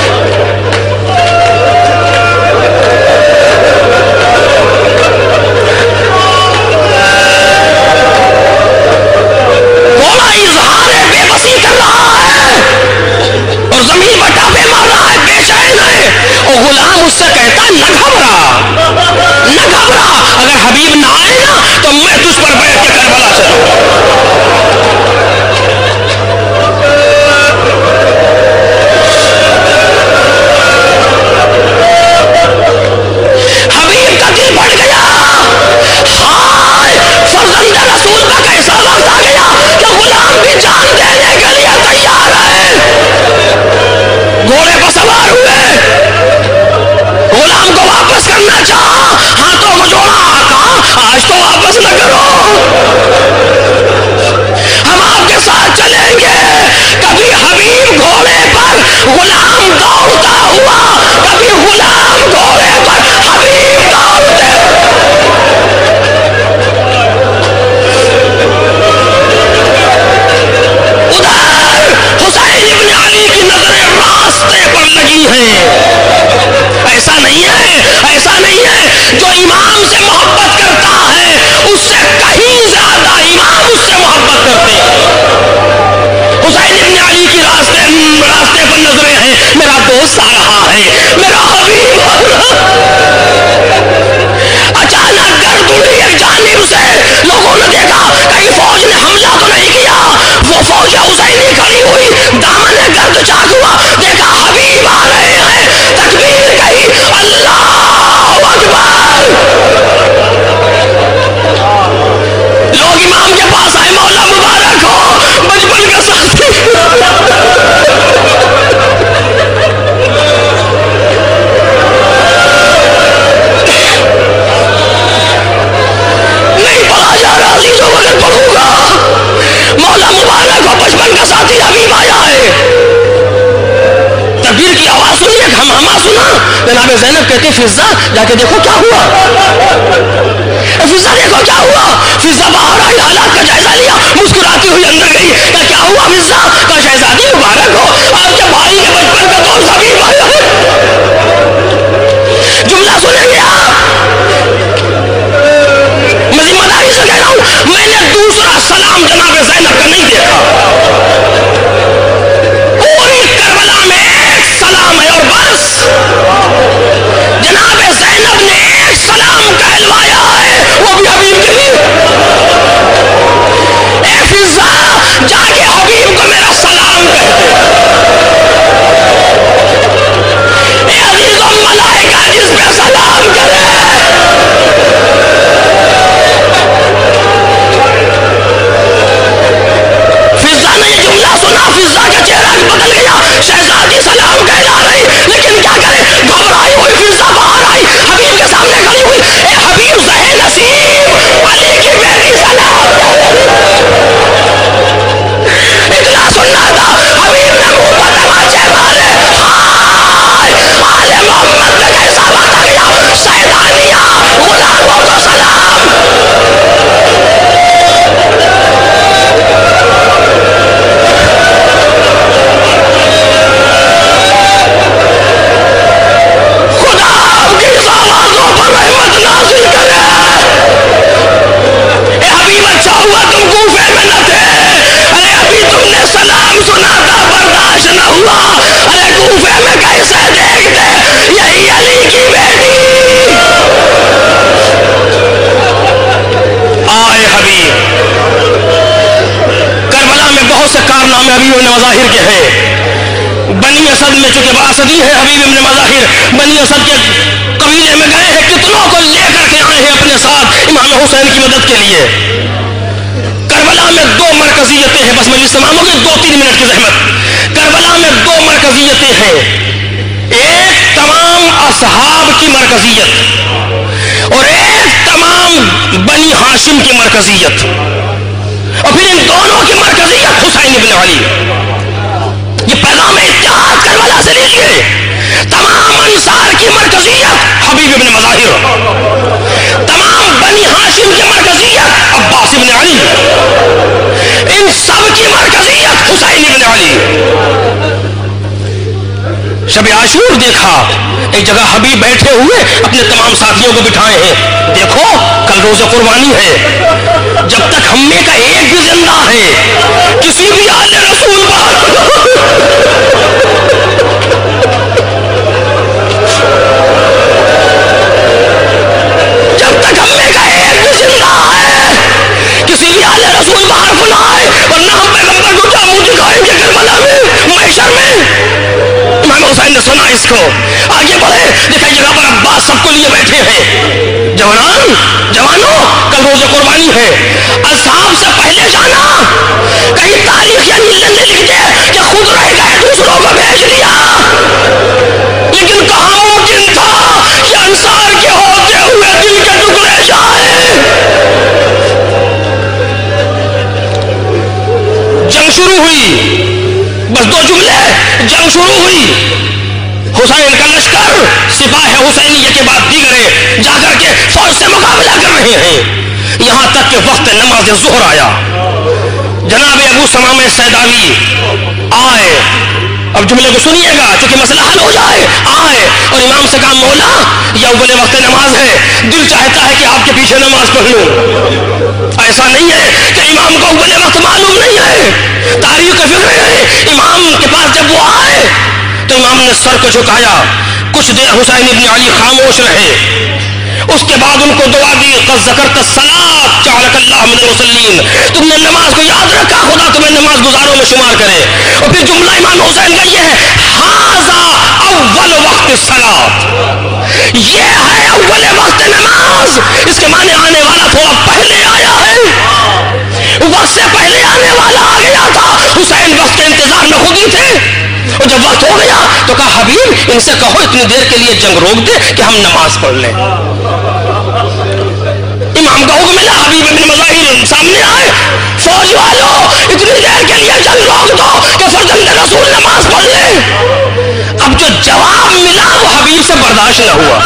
غلام اس سے کہتا نہ گھبرا نہ گھبرا اگر حبیب نہ آئے نا تو میں تجھ پر بیٹھ کے کربلا چلوں. حبیب کا دل بڑھ گیا. ہائے فرزند رسول کا کیسا وقت آ گیا کہ غلام بھی جان دینے کے لیے تیار ہے. گھوڑے پر سوار ہوئے. غلام کو واپس کرنا چاہا. ہاتھوں کو جوڑا. آقا آج تو واپس نہ کرو. ہم آپ کے ساتھ چلیں گے. کبھی حبیب گھوڑے پر غلام دوڑتا ہوا. کبھی غلام گھوڑے پر حبیب دوڑتے. ادھر حسین ابن علی کی نظریں راستے پر لگی ہیں. ایسا نہیں ہے ایسا نہیں ہے. جو امام سے محبت کرتا ہے اس سے کہیں زیادہ امام اس سے محبت کرتے ہیں. حسین ابن علی کی راستے راستے پر نظریں ہیں. میرا دوست آ رہا ہے. میرا حبیب آ رہا. اچانک گرد اڑی ایک جانب سے. لوگوں نے دیکھا کہیں فوج نے حملہ تو نہیں کیا. وہ فوج حسینی کھڑی ہوئی. دامن گرد چاک ہوا. دیکھا حبیب آ رہے ہیں. تکبیر کہی. اللہ اکبر. لوگ امام کے پاس آئے. مولا مبارک ہو. بچپن کا ساتھی. نہیں پڑھا جا رہا عزیزوں مگر پڑھوں گا. مولا مبارک ہو. بچپن کا ساتھی حبیب آیا ہے. تکبیر کی آواز سنی. ایک ہم ہما سنا. جناب زینب کہتی فضا جا کے دیکھو کیا ہوا. فضا دیکھو کیا ہوا. فضا باہر آئی. حالات کا جائزہ لیا. مسکراتی ہوئی اندر گئی. کہ کیا ہوا فضا. کا شہزادی مبارک ہو. آپ کے بھائی کے بچپن کا دوست حبیب آیا ہے. جملہ سنیں گے آپ. میں ذمہ داری سے کہہ رہا ہوں. میں نے دوسرا سلام جناب زینب کا نہیں دیکھا. پوری کربلا میں ایک سلام ہے اور بس. جناب زینب نے ایک سلام کہلوایا ہے. وہ بھی حبیب کے لیے. اے فضا جا کے حبیب کو میرا سلام کہتے. اے عزیزوں ملائکہ جس پہ سلام کرے. فضا نے یہ جملہ سنا. فضا کا چہرہ بھی بدل گیا. شہزادی سلام کہلا رہی لیکن کیا کرے. گھبرائی ہوئی فضا باہر آئی. حبیب کے سامنے کھڑی ہوئی. اے حبیب زہر نصیب علی کی بیٹی سلام اتنا سننا تھا. حبیب نے منہ پر تماچے مارے. ہائے آل محمد میں کیسا وقت آ گیا. سیدانیہ غلاموں کو سلام. خدا آپ کی آوازوں پر رحمت نازل کرے. اے حبیب اچھا ہوا تم کوفے میں نہ تھے. ارے ابھی تم نے سلام سنا تھا برداشت نہ ہوا. ارے کوفے میں کیسے دیکھتے. یہی علی کی بیٹی. آئے حبیب. کربلا میں بہت سے کارنامے حبیب ابن مظاہر کے ہیں. بنی اسد میں چونکہ باسدی ہے حبیب ابن مظاہر. بنی اسد کے قبیلے میں گئے ہیں. کتنوں کو لے کر کے آئے ہیں اپنے ساتھ امام حسین کی مدد کے لیے. کربلا میں دو مرکزیتیں ہیں. بس مجلس تمام ہوگی. دو تین منٹ کی زحمت. کربلا میں دو مرکزیتیں ہیں. ایک تمام اصحاب کی مرکزیت. تمام بنی ہاشم کی مرکزیت اور پھر ان دونوں کی مرکزیت حسین ابن علی. یہ پیغام اتحاد کربلا سے لیجیے. تمام انصار کی مرکزیت حبیب ابن مظاہر، تمام بنی ہاشم کی مرکزیت عباس ابن علی، ان سب کی مرکزیت حسین ابن علی. شب عاشور دیکھا ایک جگہ حبیب بیٹھے ہوئے اپنے تمام ساتھیوں کو بٹھائے ہیں، دیکھو کل روز قربانی ہے، جب تک ہم میں کا ایک بھی زندہ ہے کسی بھی آل رسول جب تک ہم میں کا ایک بھی زندہ ہے کسی بھی آل رسول باہر بلائے، ورنہ ہم پیغمبر کو کیا منہ دکھائیں گے کربلا میں محشر میں. امام حسین نے سنا اس کو، آگے بڑھے، دیکھا جگہ پر عباس سب کو لیے بیٹھے ہیں. جوانان جوانوں کل روز قربانی ہے، اصحاب سے پہلے جانا. کہیں تاریخ یا نیلن نے لکھ دے کہ خود رہ گئے دوسروں کو بھیج دیا، لیکن کہاں ممکن تھا کہ انصار کے ہوتے ہوئے دل کے ٹکڑے جائیں. جنگ شروع ہوئی، بس دو جملے، جنگ شروع ہوئی. حسین کا لشکر سپاہ حسینیہ کے بعد دیگرے جا کر کے فوج سے مقابلہ کر رہے ہیں، یہاں تک کہ وقت نماز ظہر آیا. جناب ابو سمامہ سیداوی آئے، اب جملے کو سنیے گا چونکہ مسئلہ حل ہو جائے. آئے اور امام سے کہا مولا یہ اول وقت نماز ہے، دل چاہتا ہے کہ آپ کے پیچھے نماز پڑھ لوں. ایسا نہیں ہے کہ امام کو اول وقت معلوم نہیں ہے، تاریخ کا فکر ہے. امام کے پاس جب وہ آئے تو امام نے سر کو جھکایا، کچھ دیر حسین ابن علی خاموش رہے، اس کے بعد ان کو دعا دی، قد ذکرت الصلاۃ جعلک اللہ من المصلین، تم نے نماز کو یاد رکھا، خدا تمہیں نماز گزاروں میں شمار کرے. اور پھر جملہ امام حسین کا یہ ہے، ھذا اول وقت الصلاۃ، یہ ہے اول وقت نماز. اس کے معنی آنے والا تھوڑا پہلے آیا ہے، وقت سے پہلے آنے والا آ گیا تھا. حسین وقت کے انتظار میں خود ہی تھے، اور جب وقت ہو گیا تو کہا حبیب ان سے کہو اتنی دیر کے لیے جنگ روک دے کہ ہم نماز پڑھ لیں. امام کا حکم ملا، حبیب ابن مظاہر سامنے آئے، فوج والوں اتنی دیر کے لیے جنگ روک دو کہ فرزند رسول نماز پڑھ لیں. اب جو جواب ملا وہ حبیب سے برداشت نہ ہوا،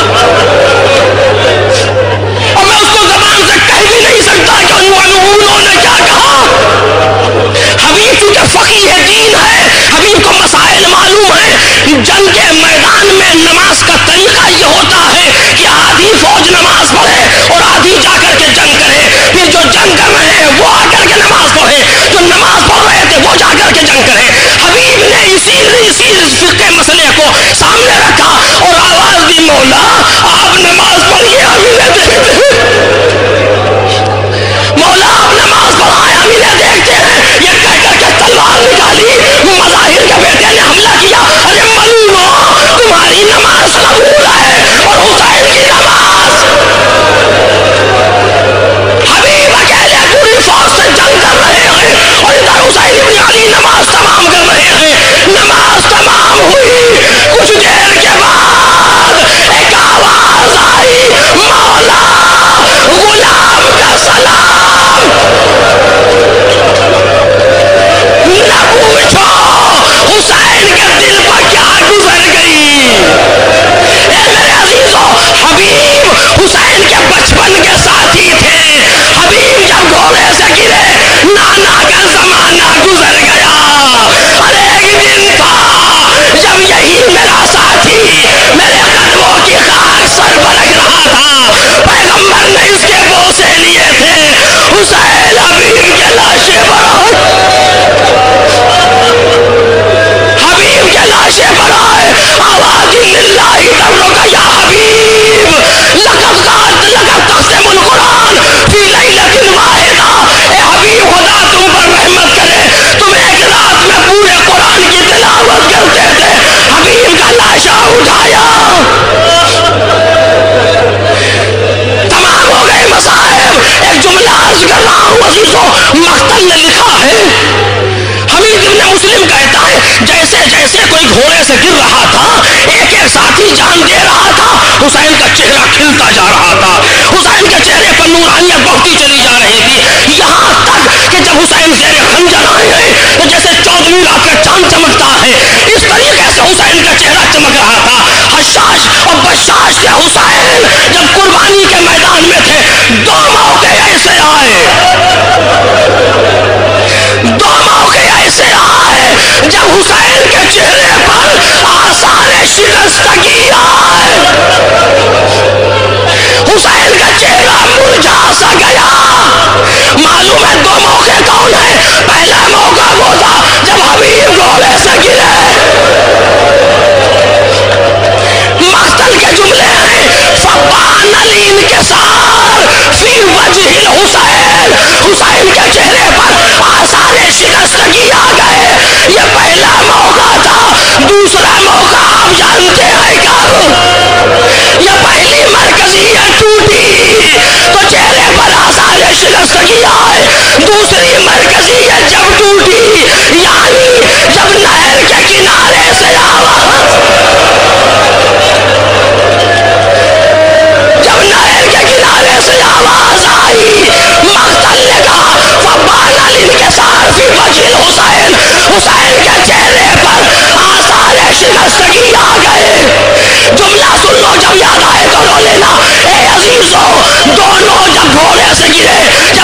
اور میں اس کو زبان سے کہہ بھی نہیں سکتا کہ انہوں نے کیا کہا. حبیب چونکہ فقیہ دین ہے، حبیب کو مسائل معلوم ہے. جنگ کے میدان میں نماز کا طریقہ یہ ہوتا ہے کہ آدھی فوج نماز پڑھے اور آدھی جا کر کے جنگ کرے، پھر جو جنگ کر رہے ہیں وہ آ کر کے نماز پڑھے، جو نماز پڑھ رہے تھے وہ جا کر کے جنگ کرے. حبیب نے اسی اسی فقہ مسئلے کو سامنے رکھا اور آواز دی، مولا آپ نماز پڑھیے ہم انہیں دیکھتے ہیں، مولا آپ نماز پڑھائے ہم انہیں دیکھتے ہیں. یہ کہہ کر کے تلوار نکالی، مظاہر کے بیٹے نے حملہ کیا. ارے ملونو تمہاری نماز قبول ہے اور حسین کی نماز. حبیب اکیلے پوری فوج سے جنگ کر رہے ہیں اور ادھر حسین ابن علی نماز تمام کر رہے ہیں. نماز تمام ہوئی، کچھ دیر کے بعد ایک آواز آئی، مولا غلام کا سلام. نہ پوچھو حسین کے دل پر کیا گزر گئی. اے میرے عزیزو، حبیب حسین کے بچپن کے ساتھی تھے. حبیب جب گھوڑے سے گرے نانا کا زمانہ گزر گیا. ارے ایک دن تھا جب یہی میرا ساتھی میرے قدموں کی خاک سر پر رکھ رہا تھا، پیغمبر نے اس کے بوسے لیے تھے. حسین حبیب کے لاشے پر حبیب کے لاشے پر آئے، آواز اللہ تبرک یا حبیب لقد قالت لقد تقسم القرآن فی لیلۃ واحدہ. اے حبیب خدا تم پر رحمت کرے، تم ایک رات میں پورے قرآن کی تلاوت کرتے تھے. حبیب کا لاشا اٹھایا، تمام ہو گئے مصائب. ایک جملہ عرض کر رہا ہوں عزیزو، مقتل نے لکھا ہے، حمید ابن مسلم کہتا ہے جیسے جیسے کوئی گھوڑے سے گر رہا تھا ایک ایک ساتھی جان دے رہا تھا، حسین کا چہرہ کھلتا جا رہا تھا. حسین حسین کے چہرے پر نورانیت بڑھتی چلی جا رہی تھی، یہاں تک کہ جب حسین زیر خنجر آئے ہیں تو جیسے چودہویں رات کا چاند چمکتا ہے اس طریقے سے حسین کا چہرہ چمک رہا تھا۔ حشاش اور بشاش کے حسین جب قربانی کے میدان میں تھے، دو موقع ایسے آئے دو موقع ایسے آئے جب حسین کے چہرے پر آثار شکستگی آئے، حسین کا چہرہ مرجھا سا گیا۔ معلوم ہے دو موقع کون ہے؟ پہلا موقع وہ تھا جب حبیب گھوڑے سے گرے، مقتل کے جملے ہیں فبان الانکسار فی وجہ الحسین، حسین کے چہرے پر آثار شکستگی آ گئے۔ یہ پہلا موقع تھا۔ دوسرا موقع آپ جانتے ہیں کب؟ یہ پہلی مرکزیت ٹوٹی تو چہرے پر آثار شکستگی آئے، دوسری مرکزیت جب ٹوٹی یعنی جب نہر کے کنارے سے آواز جب نہر کے کنارے سے آواز آئی، مقتل نے کہا فبان الانکسار فی وجہ الحسین، حسین کے چہرے پر آثار شکستگی آ گئے۔ جملہ سن لو، جب یاد آئے تو رو لینا۔ اے عزیزو، دونوں جب گھوڑے سے گرے،